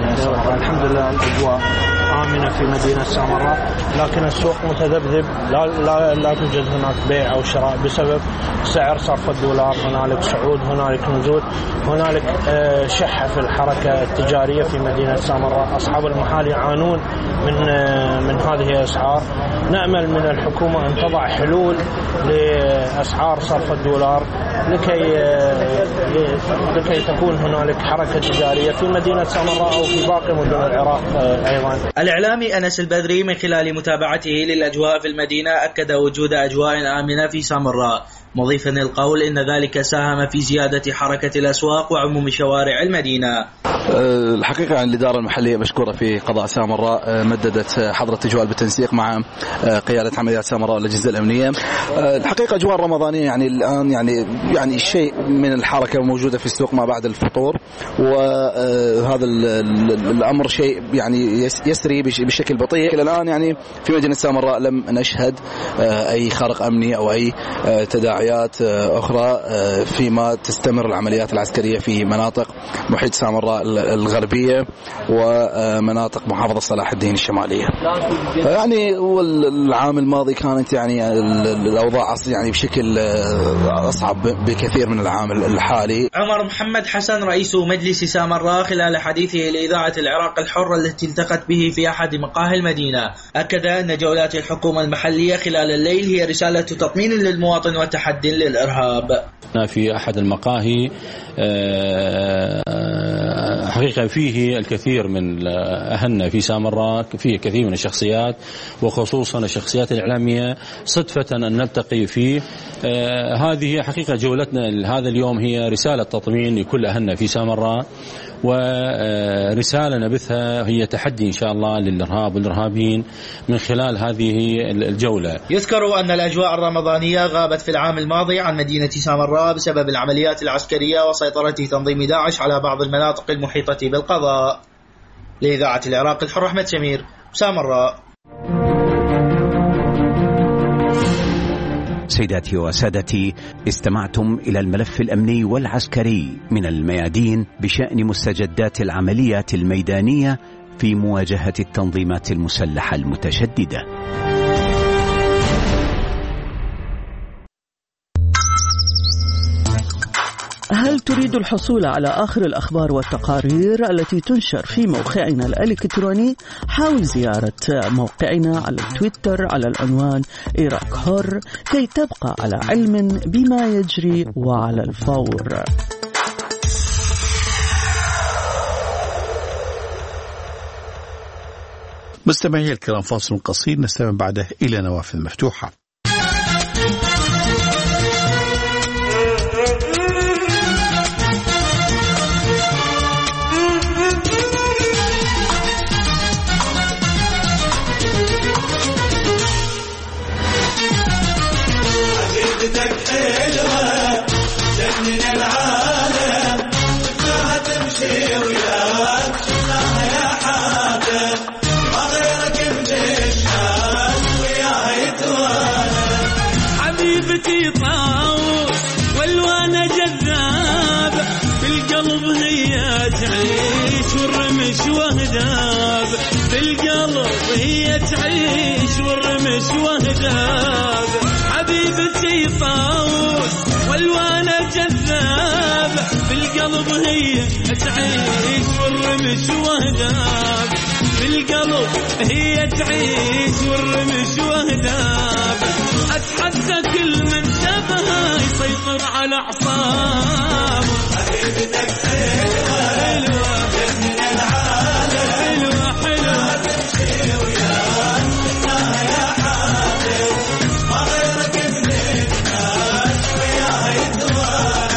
الحمد لله الأجواء آمنة في مدينة سامراء، لكن السوق متذبذب، لا لا لا توجد هناك بيع أو شراء بسبب سعر صرف الدولار، هنالك صعود هنالك نزول، هنالك شحة في الحركة التجارية في مدينة سامراء. أصحاب المحال يعانون من من هذه الأسعار. نأمل من الحكومة أن تضع حلول لأسعار صرف الدولار لكي لكي تكون هنالك حركة تجارية في مدينة سامراء أو في باقي مدن العراق أيضا. الإعلامي أنس البدري من خلال متابعته للأجواء في المدينة أكد وجود أجواء آمنة في سامراء، مضيفا القول إن ذلك ساهم في زيادة حركة الأسواق وعموم شوارع المدينة. الحقيقة عن الإدارة المحلية مشكورة في قضاء سامراء، مددت حضرة الجوال بالتنسيق مع قيادة عمليات سامراء والأجهزة الأمنية. الحقيقة أجواء رمضانية يعني الآن يعني يعني شيء من الحركة موجودة في السوق ما بعد الفطور، وهذا الأمر شيء يعني يسري بشكل بطيء. إلى الآن يعني في مدينة سامراء لم نشهد أي خرق أمني أو أي تداعيات أخرى فيما تستمر العمليات العسكرية في مناطق محيط سامراء الغربية ومناطق محافظة صلاح الدين الشمالية. يعني العام الماضي كانت يعني الأوضاع يعني بشكل أصعب بكثير من العام الحالي. عمر محمد حسن رئيس مجلس سامراء خلال حديثه لإذاعة العراق الحر التي التقت به في أحد مقاهي المدينة أكد أن جولات الحكومة المحلية خلال الليل هي رسالة تطمين للمواطن وتحدي للإرهاب. في أحد المقاهي حقيقة فيه الكثير من أهلنا في سامراء، فيه كثير من الشخصيات وخصوصا الشخصيات الإعلامية صدفة أن نلتقي فيه. هذه حقيقة جولتنا هذا اليوم هي رسالة تطمين لكل أهلنا في سامراء، ورسالة نبثها هي تحدي إن شاء الله للإرهاب والإرهابيين من خلال هذه الجولة. يذكر أن الأجواء الرمضانية غابت في العام الماضي عن مدينة سامراء بسبب العمليات العسكرية وسيطرة تنظيم داعش على بعض المناطق المحيطة بالقضاء. لإذاعة العراق الحر أحمد سمير، سامراء. سيداتي وسادتي، استمعتم إلى الملف الأمني والعسكري من الميادين بشأن مستجدات العمليات الميدانية في مواجهة التنظيمات المسلحة المتشددة. هل تريد الحصول على آخر الأخبار والتقارير التي تنشر في موقعنا الإلكتروني؟ حاول زيارة موقعنا على تويتر على العنوان عراق حر كي تبقى على علم بما يجري وعلى الفور. مستمعي الكرام، فاصل قصير نستمع بعده إلى نوافذ مفتوحة. تعيش والرمش وهداب حبيبتي طاووس والوانه جذاب بالقلب هي تعيش والرمش وهداب بالقلب هي تعيش والرمش وهداب أتحدى كل من شافها يسيطر على أعصابه حبيبتك حلوة حلوة من العالم حلوة حلوة تمشي وياك منها يا حبيب ما غيرك من الناس وياها يتوالى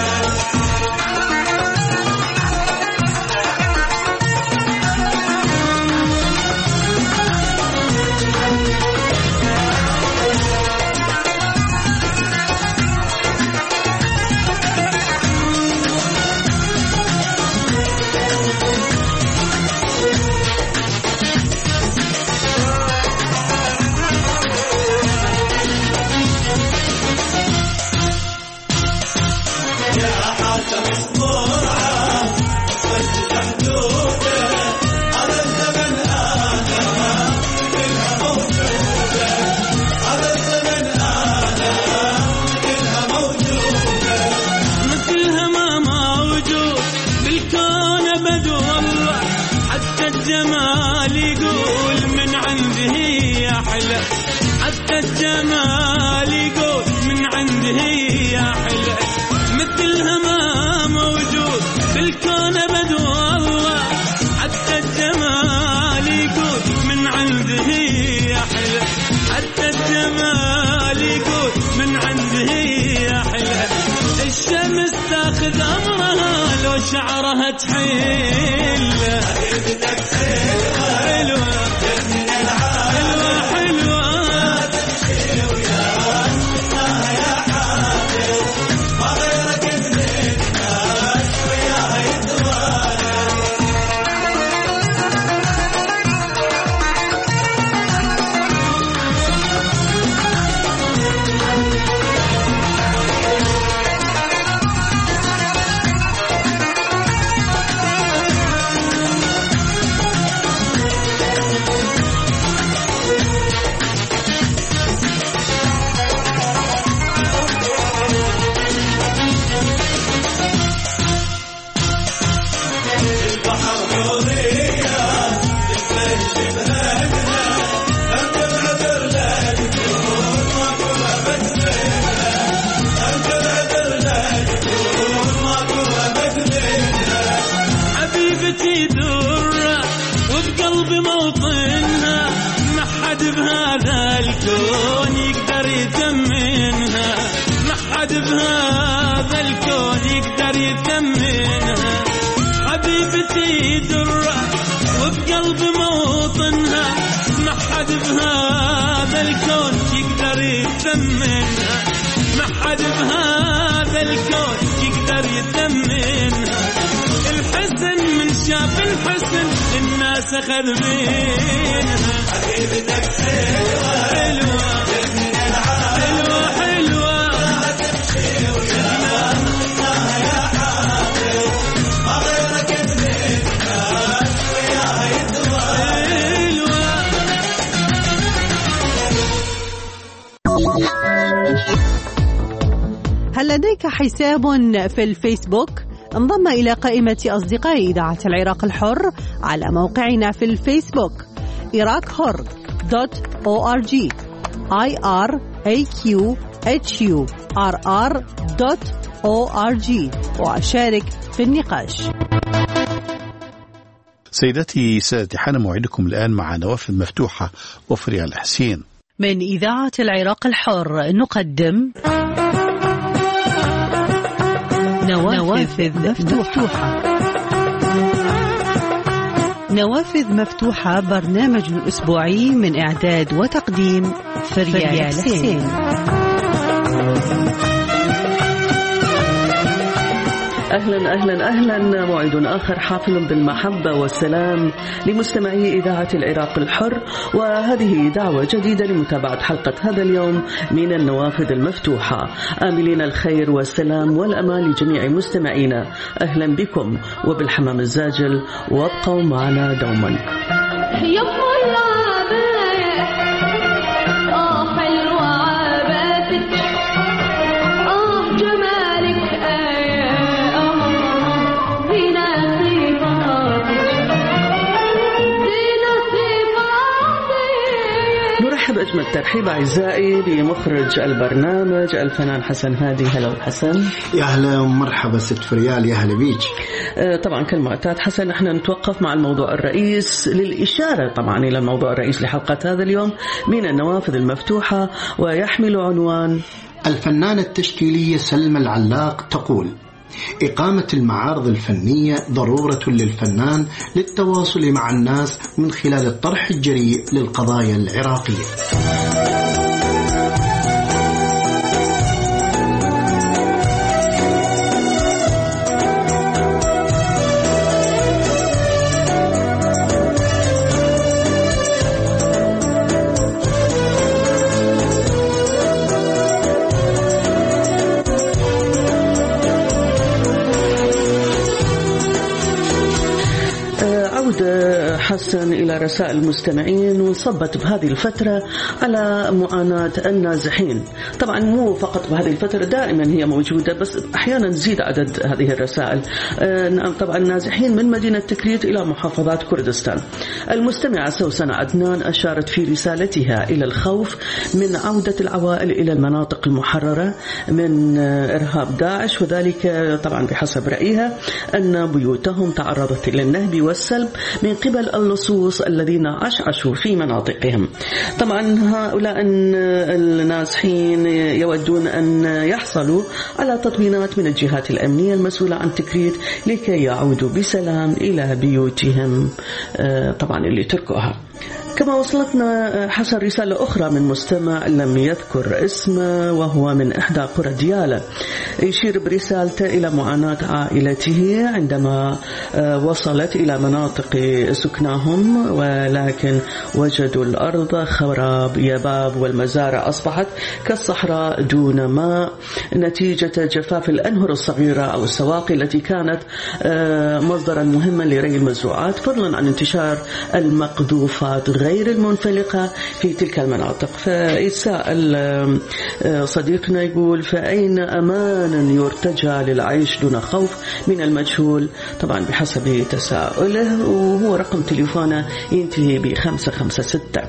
الجمال يقول من عنده يا حلا حتى الجمال يقول من عنده يا حلا مثلها ما موجود بالكون أبد والله حتى الجمال يقول من عنده يا حلا حتى الجمال يقول من عنده يا حلا الشمس تاخذ أمرها لو شعرها تحيل حبيبتك حلوة حلوة من العالم حلوة تمشي وياك منها يا حبيب ما غيرك من الناس وياها يتوالى حبيبتي درة وبقلب موطنها ما حد بهذا الكون يقدر يتمنها ما حد بهذا الكون يقدر يتمنها حبيبتي درة وبقلب موطنها ما حد بهذا الكون يقدر يتمنها ما حد بهذا الكون يقدر يتمنها الحسن من شاف الحسن الناس أخذ منها حبيبتك حلوة حلوة من العالم حلوة حلوة تمشي وياك منها يا حبيب ما غيرك من الناس وياها يتوالى هل لديك حساب في الفيسبوك؟ انضم إلى قائمة أصدقاء إذاعة العراق الحر على موقعنا في الفيسبوك إيراك حر دوت أو آر جي I R A Q H U R R دوت أو آر جي وأشارك في النقاش. سيداتي سادتي حان موعدكم الآن مع نوافذ مفتوحة وفريال الحسين. من إذاعة العراق الحر نقدم نوافذ مفتوحة. نوافذ مفتوحة برنامج أسبوعي من إعداد وتقديم فريال حسين. أهلا أهلا أهلا موعد آخر حافل بالمحبة والسلام لمستمعي إذاعة العراق الحر، وهذه دعوة جديدة لمتابعة حلقة هذا اليوم من النوافذ المفتوحة، آملين الخير والسلام والأمان لجميع مستمعينا. أهلا بكم وبالحمام الزاجل، وابقوا معنا دوما. يما العباية أرحب أجمل ترحيب أعزائي بمخرج البرنامج الفنان حسن هادي. هلا حسن. يا هلا ومرحبا ست فريال، يا هلا بيك. طبعا كالمعتاد حسن احنا نتوقف مع الموضوع الرئيس للإشارة طبعا إلى الموضوع الرئيس لحلقة هذا اليوم من النوافذ المفتوحة، ويحمل عنوان الفنانة التشكيلية سلمى العلاق تقول: إقامة المعارض الفنية ضرورة للفنان للتواصل مع الناس من خلال الطرح الجريء للقضايا العراقية. حسن إلى رسائل المستمعين، وصبت بهذه الفترة على معاناة النازحين. طبعا مو فقط بهذه الفترة، دائما هي موجودة، بس أحيانا تزيد عدد هذه الرسائل. طبعا النازحين من مدينة تكريت إلى محافظات كردستان. المستمعة سوسنة عدنان أشارت في رسالتها إلى الخوف من عودة العوائل إلى المناطق المحررة من إرهاب داعش، وذلك طبعا بحسب رأيها أن بيوتهم تعرضت للنهب والسلب من قبل اللصوص الذين عشعشوا في مناطقهم. طبعا هؤلاء النازحين يودون أن يحصلوا على تطمينات من الجهات الأمنية المسؤولة عن تكريت لكي يعودوا بسلام إلى بيوتهم طبعا اللي تركوها. كما وصلتنا حسن رسالة أخرى من مستمع لم يذكر اسمه، وهو من إحدى قرى ديالى، يشير برسالته إلى معاناة عائلته عندما وصلت إلى مناطق سكناهم، ولكن وجدوا الأرض خراب يباب، والمزارع أصبحت كالصحراء دون ماء نتيجة جفاف الأنهر الصغيرة أو السواقي التي كانت مصدرا مهما لري المزروعات، فضلا عن انتشار المقذوفات غير المنفلقة في تلك المناطق. فيتساءل صديقنا يقول: فأين أمان يرتجى للعيش دون خوف من المجهول؟ طبعا بحسب تساؤله، وهو رقم تليفونه ينتهي بخمسة خمسة ستة.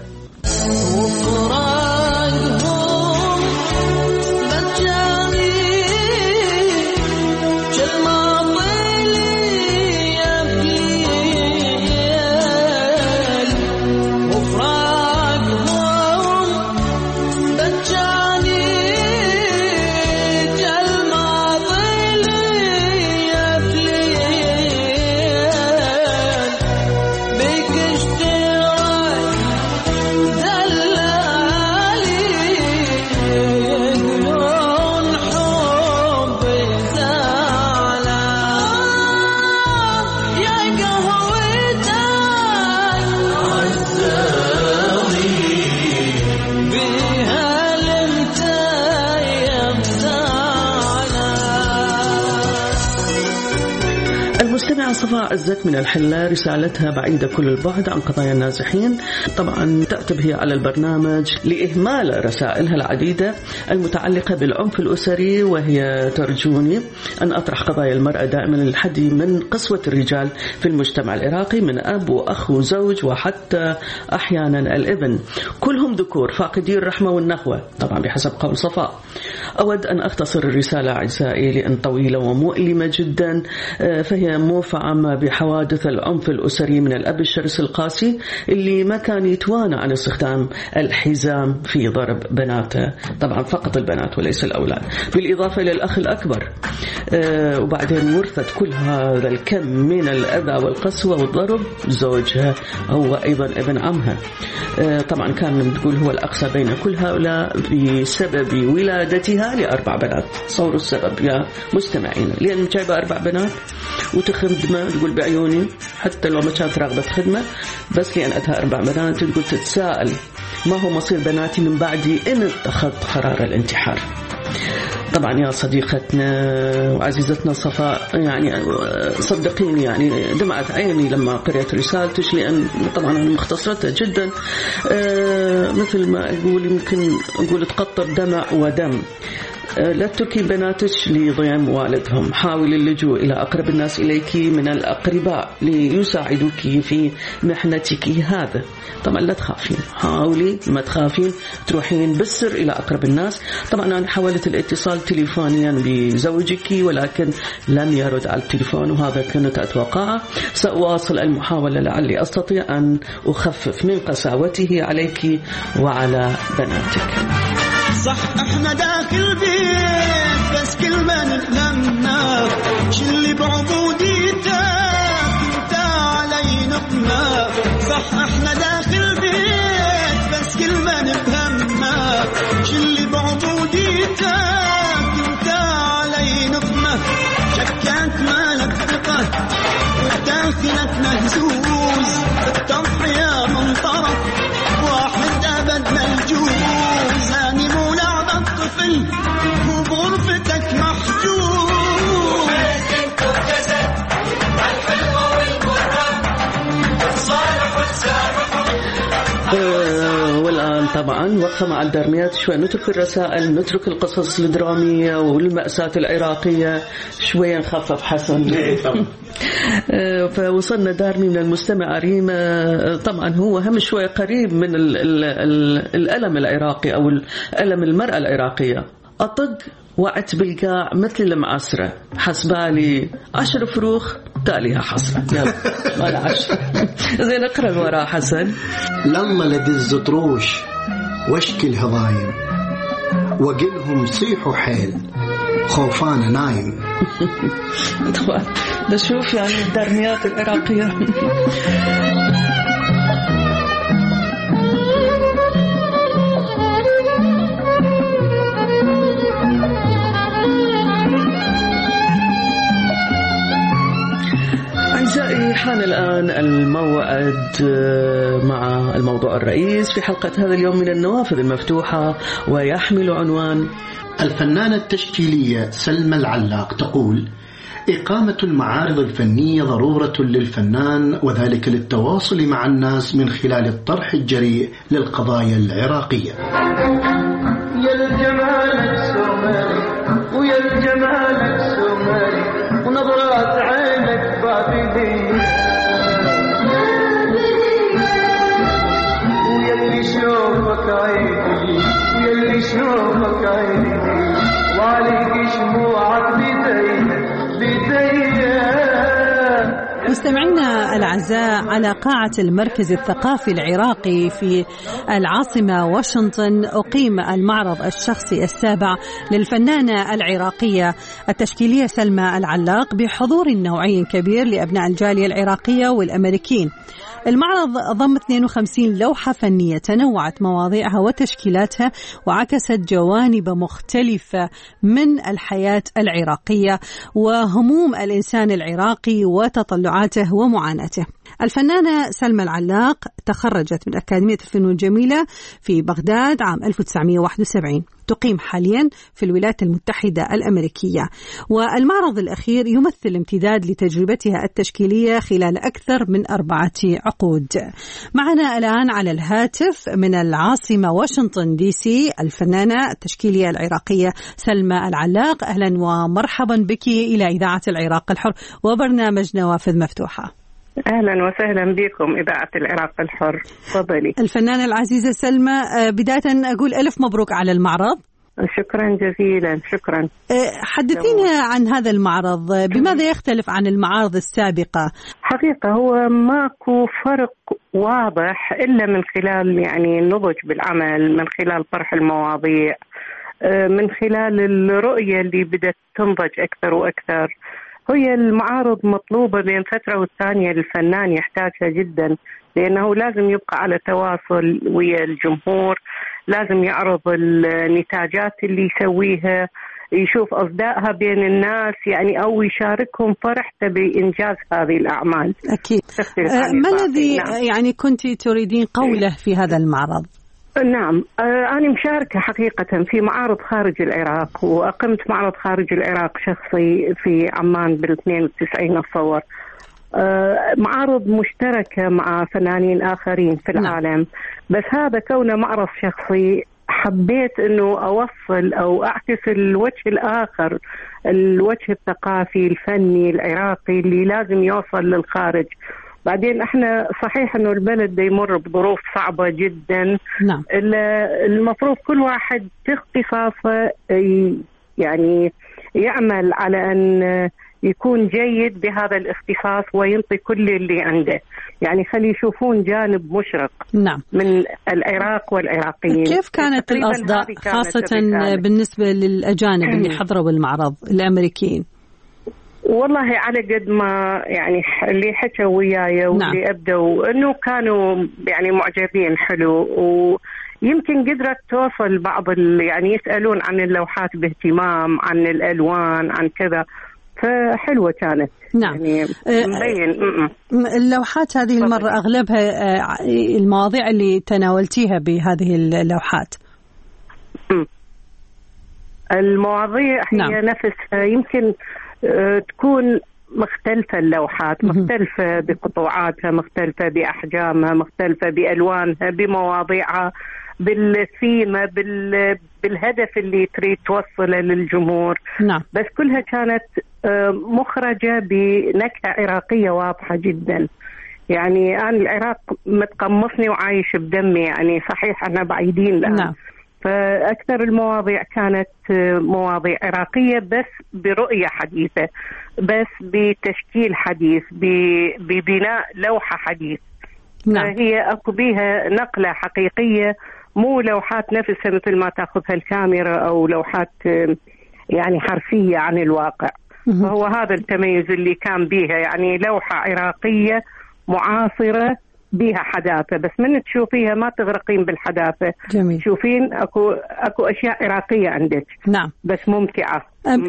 صفاء عزت من الحلة رسالتها بعيدة كل البعد عن قضايا النازحين. طبعا تأتب هي على البرنامج لإهمال رسائلها العديدة المتعلقة بالعنف الأسري، وهي ترجوني أن أطرح قضايا المرأة دائما للحد من قسوة الرجال في المجتمع العراقي، من أب وأخ وزوج وحتى أحيانا الابن، كلهم ذكور فاقدي الرحمة والنخوة، طبعا بحسب قول صفاء. أود أن أختصر الرسالة أعزائي لأن طويلة ومؤلمة جدا، فهي موفعة بحوادث العنف الأسري من الأب الشرس القاسي اللي ما كان يتوانى عن استخدام الحزام في ضرب بناته، طبعا فقط البنات وليس الأولاد، بالإضافة إلى الأخ الأكبر. أه وبعدين ورثت كل هذا الكم من الأذى والقسوة والضرب زوجها، هو أيضا ابن عمها. أه طبعا كان تقول هو الأقصى بين كل هؤلاء بسبب ولادتها لأربع بنات. صوروا السبب يا مستمعين، لأن جايبة أربع بنات وتخدمه، تقول بعيوني حتى لو ما كانت راغبة خدمة، بس لأن أتها أربع بنات تقول تتساءل ما هو مصير بناتي من بعدي إن اتخذت قرار الانتحار. طبعا يا صديقتنا وعزيزتنا صفاء، يعني صدقيني يعني دمعت عيني لما قرأت رسالتك، لأن طبعا أنا مختصرتها جدا، مثل ما أقول يمكن أقول تقطر دمع ودم. لا تتركي بناتك لضيم والدهم، حاولي اللجوء إلى أقرب الناس إليك من الأقرباء ليساعدوك في محنتك هذا. طبعا لا تخافين، حاولي ما تخافين تروحين بالسر إلى أقرب الناس. طبعا أنا حاولت الاتصال تليفونيا بزوجك ولكن لم يرد على التليفون، وهذا كنت أتوقعه. سأواصل المحاولة لعلي أستطيع أن أخفف من قساوته عليك وعلى بناتك. صح احنا داخل بيت بس كل ما نتلمنا شلي بعبوديتك انت علي نقمة. صح احنا داخل بيت بس كل ما نفهمنا شلي بعبوديتك انت علي نقمة. شكاك مالك ثقة وداخلك مهزوز، التضحية من طرف واحد أبد ملجوز. أني مو لعبة طفل وبغرفتك محجوز. انت الجسد الحلوة والمرة الصالح والسامح. والآن طبعا وقفة مع الدرميات، شوي نترك الرسائل، نترك القصص الدرامية والمأساة العراقية، شوي نخفف حسن. فوصلنا دارمي من المستمع ريم، طبعا هو هم شوي قريب من ال ال ال الألم العراقي أو الألم المرأة العراقية. أطق وقت بالقاع مثل المعسرة، حسبالي عشر فروخ تاليها حسرة. يلا ولا عشر. زين اقرأ الوراء حسن. لما لدز طروش واشكي الهضايم وقلهم صيحوا حيل خوفانا نايم. طبعا نشوف يعني الدرميات العراقية. أعزائي، حان الآن الموعد مع الموضوع الرئيس في حلقة هذا اليوم من النوافذ المفتوحة، ويحمل عنوان الفنانة التشكيلية سلمى العلاق تقول: إقامة المعارض الفنية ضرورة للفنان، وذلك للتواصل مع الناس من خلال الطرح الجريء للقضايا العراقية. يا الجمالك سومري ويا الجمالك سومري ونظرات عينك بابلي، ويا اللي شوفك عيني ويا اللي شوفك عيني وعليك شموعك بيدي. مستمعينا الأعزاء، على قاعة المركز الثقافي العراقي في العاصمة واشنطن أقيم المعرض الشخصي السابع للفنانة العراقية التشكيلية سلمى العلاق بحضور نوعي كبير لأبناء الجالية العراقية والأمريكيين. المعرض ضم اثنين وخمسين لوحة فنية تنوعت مواضيعها وتشكيلاتها وعكست جوانب مختلفة من الحياة العراقية وهموم الإنسان العراقي وتطلعاته ومعاناته. الفنانة سلمى العلاق تخرجت من أكاديمية الفنون الجميلة في بغداد عام ألف وتسعمائة وواحد وسبعين، تقيم حاليا في الولايات المتحدة الأمريكية، والمعرض الأخير يمثل امتداد لتجربتها التشكيلية خلال أكثر من أربعة عقود. معنا الآن على الهاتف من العاصمة واشنطن دي سي الفنانة التشكيلية العراقية سلمى العلاق. أهلا ومرحبا بك إلى إذاعة العراق الحر وبرنامج نوافذ مفتوحة. أهلا وسهلا بكم إذاعة العراق الحر. تفضلي. الفنانة العزيزة سلمى، بداية أقول ألف مبروك على المعرض. شكرا جزيلا. شكرا. حدثينا عن هذا المعرض، بماذا يختلف عن المعارض السابقة؟ حقيقة هو ماكو فرق واضح إلا من خلال يعني النضج بالعمل، من خلال طرح المواضيع، من خلال الرؤية اللي بدأت تنضج أكثر وأكثر. هي المعارض مطلوبة بين فترة والثانية، الفنان يحتاجها جدا، لأنه لازم يبقى على تواصل ويا الجمهور، لازم يعرض النتاجات اللي يسويها، يشوف أصدائها بين الناس يعني، أو يشاركهم فرحته بإنجاز هذه الأعمال. أكيد. ما الذي نعم. يعني كنت تريدين قوله في هذا المعرض؟ نعم، أنا مشاركة حقيقة في معارض خارج العراق، وأقمت معرض خارج العراق شخصي في عمان بالاثنين وتسعين أتصور، معارض مشتركة مع فنانين آخرين في العالم. بس هذا كونه معرض شخصي حبيت أنه أوصل أو أعكس الوجه الآخر، الوجه الثقافي الفني العراقي اللي لازم يوصل للخارج. بعدين احنا صحيح انه البلد ده يمر بظروف صعبة جدا. نعم. المفروض كل واحد في اختصاصه يعني يعمل على ان يكون جيد بهذا الاختصاص وينطي كل اللي عنده، يعني خلي يشوفون جانب مشرق نعم. من العراق والعراقيين. كيف كانت الأصداء خاصة بالنسبة للأجانب اللي حضروا بالمعرض الأمريكيين؟ والله على قد ما يعني اللي حكوا وياي واللي نعم. أبدوا أنه كانوا يعني معجبين حلو، ويمكن قدرت توصل بعض يعني يسألون عن اللوحات باهتمام، عن الألوان، عن كذا، فحلوة كانت. نعم. يعني مبين. اللوحات هذه المرة أغلبها المواضيع اللي تناولتيها بهذه اللوحات. المواضيع هي نعم. نفسها يمكن تكون مختلفة، اللوحات مختلفة بقطوعاتها، مختلفة بأحجامها، مختلفة بألوانها، بمواضيعها، بالثيمة، بال... بالهدف اللي تريد توصله للجمهور. نعم. بس كلها كانت مخرجة بنكهة عراقية واضحة جدا. يعني أنا العراق متقمصني وعايش بدمي، يعني صحيح أنا بعيدين لها. نعم. فأكثر المواضيع كانت مواضيع عراقية بس برؤية حديثة، بس بتشكيل حديث، ببناء لوحة حديث. نعم. هي أكو بيها نقلة حقيقية، مو لوحات نفسها مثل ما تأخذها الكاميرا أو لوحات يعني حرفية عن الواقع. فهو هذا التميز اللي كان بيها، يعني لوحة عراقية معاصرة بيها حداثة، بس من تشوفيها ما تغرقين بالحداثة. جميل. تشوفين أكو أكو أشياء عراقية عندك. نعم. بس ممتعة.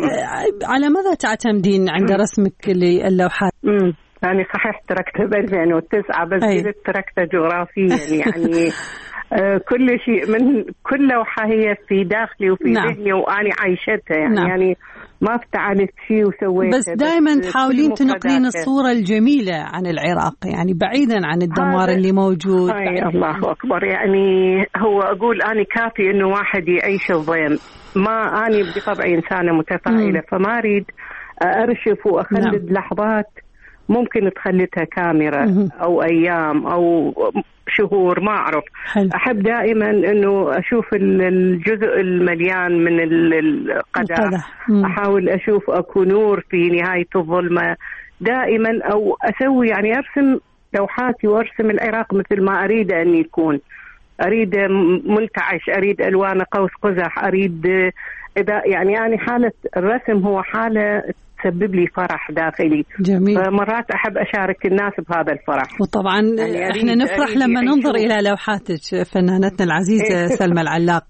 على ماذا تعتمدين عند رسمك للوحات؟ امم يعني صحيح تركتها ب ألفين وتسعة، بس قلت تركتها جغرافيا يعني آه كل شيء من كل لوحة هي في داخلي وفي نعم. ذهني وأنا عايشتها يعني. نعم. يعني ما افتعلت شيء وسويته، بس دائما تحاولين تنقلين الصورة الجميلة عن العراق، يعني بعيدا عن الدمار اللي موجود. أي الله أكبر. يعني هو أقول أنا كافي إنه واحد يعيش الضيم، ما أنا بطبعي إنسانة متفائلة، م. فما أريد أرشف وأخلد. نعم. لحظات ممكن تخلتها كاميرا م. أو أيام أو شهور ما أعرف. حلو. أحب دائما أنه أشوف الجزء المليان من القدح، أحاول أشوف أكو نور في نهاية الظلمة دائما، أو أسوي يعني أرسم لوحاتي وأرسم العراق مثل ما أريد أن يكون. أريد منتعش، أريد ألوان قوس قزح، أريد إذا يعني يعني حالة الرسم هو حالة تسبب لي فرح داخلي. جميل. مرات أحب أشارك الناس بهذا الفرح. وطبعا يعني احنا نفرح لما ننظر إلى لوحاتك فنانتنا العزيزة سلمى العلاق،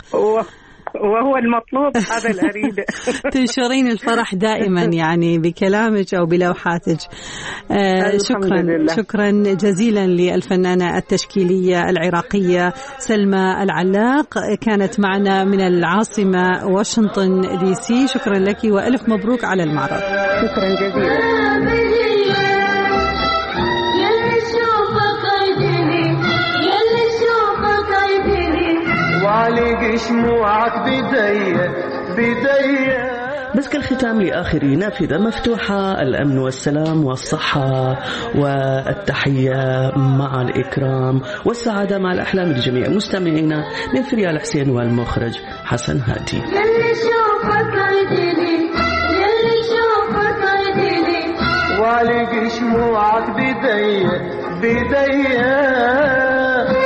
وهو المطلوب هذا الأريد. تنشرين الفرح دائما يعني بكلامك أو بلوحاتك. آه شكرا لله. شكرا جزيلا للفنانة التشكيلية العراقية سلمى العلاق، كانت معنا من العاصمة واشنطن دي سي. شكرا لك وألف مبروك على المعرض. شكرا جزيلا. وعليك شموعك بداية بداية. مسك الختام لآخر نافذة مفتوحة، الأمن والسلام والصحة والتحية مع الإكرام والسعادة مع الأحلام لجميع مستمعينا من فريال حسين والمخرج حسن هادي. وعليك شموعك بداية بداية.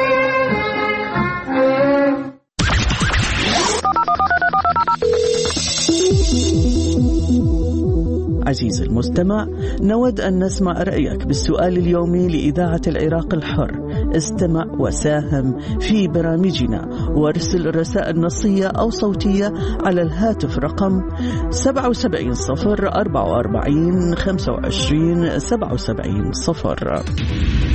عزيزي المستمع، نود أن نسمع رأيك بالسؤال اليومي لإذاعة العراق الحر. استمع وساهم في برامجنا وارسل رسائل نصية أو صوتية على الهاتف رقم سبعة وسبعين صفر أربعة وأربعين خمسة وعشرين سبعة وسبعين صفر.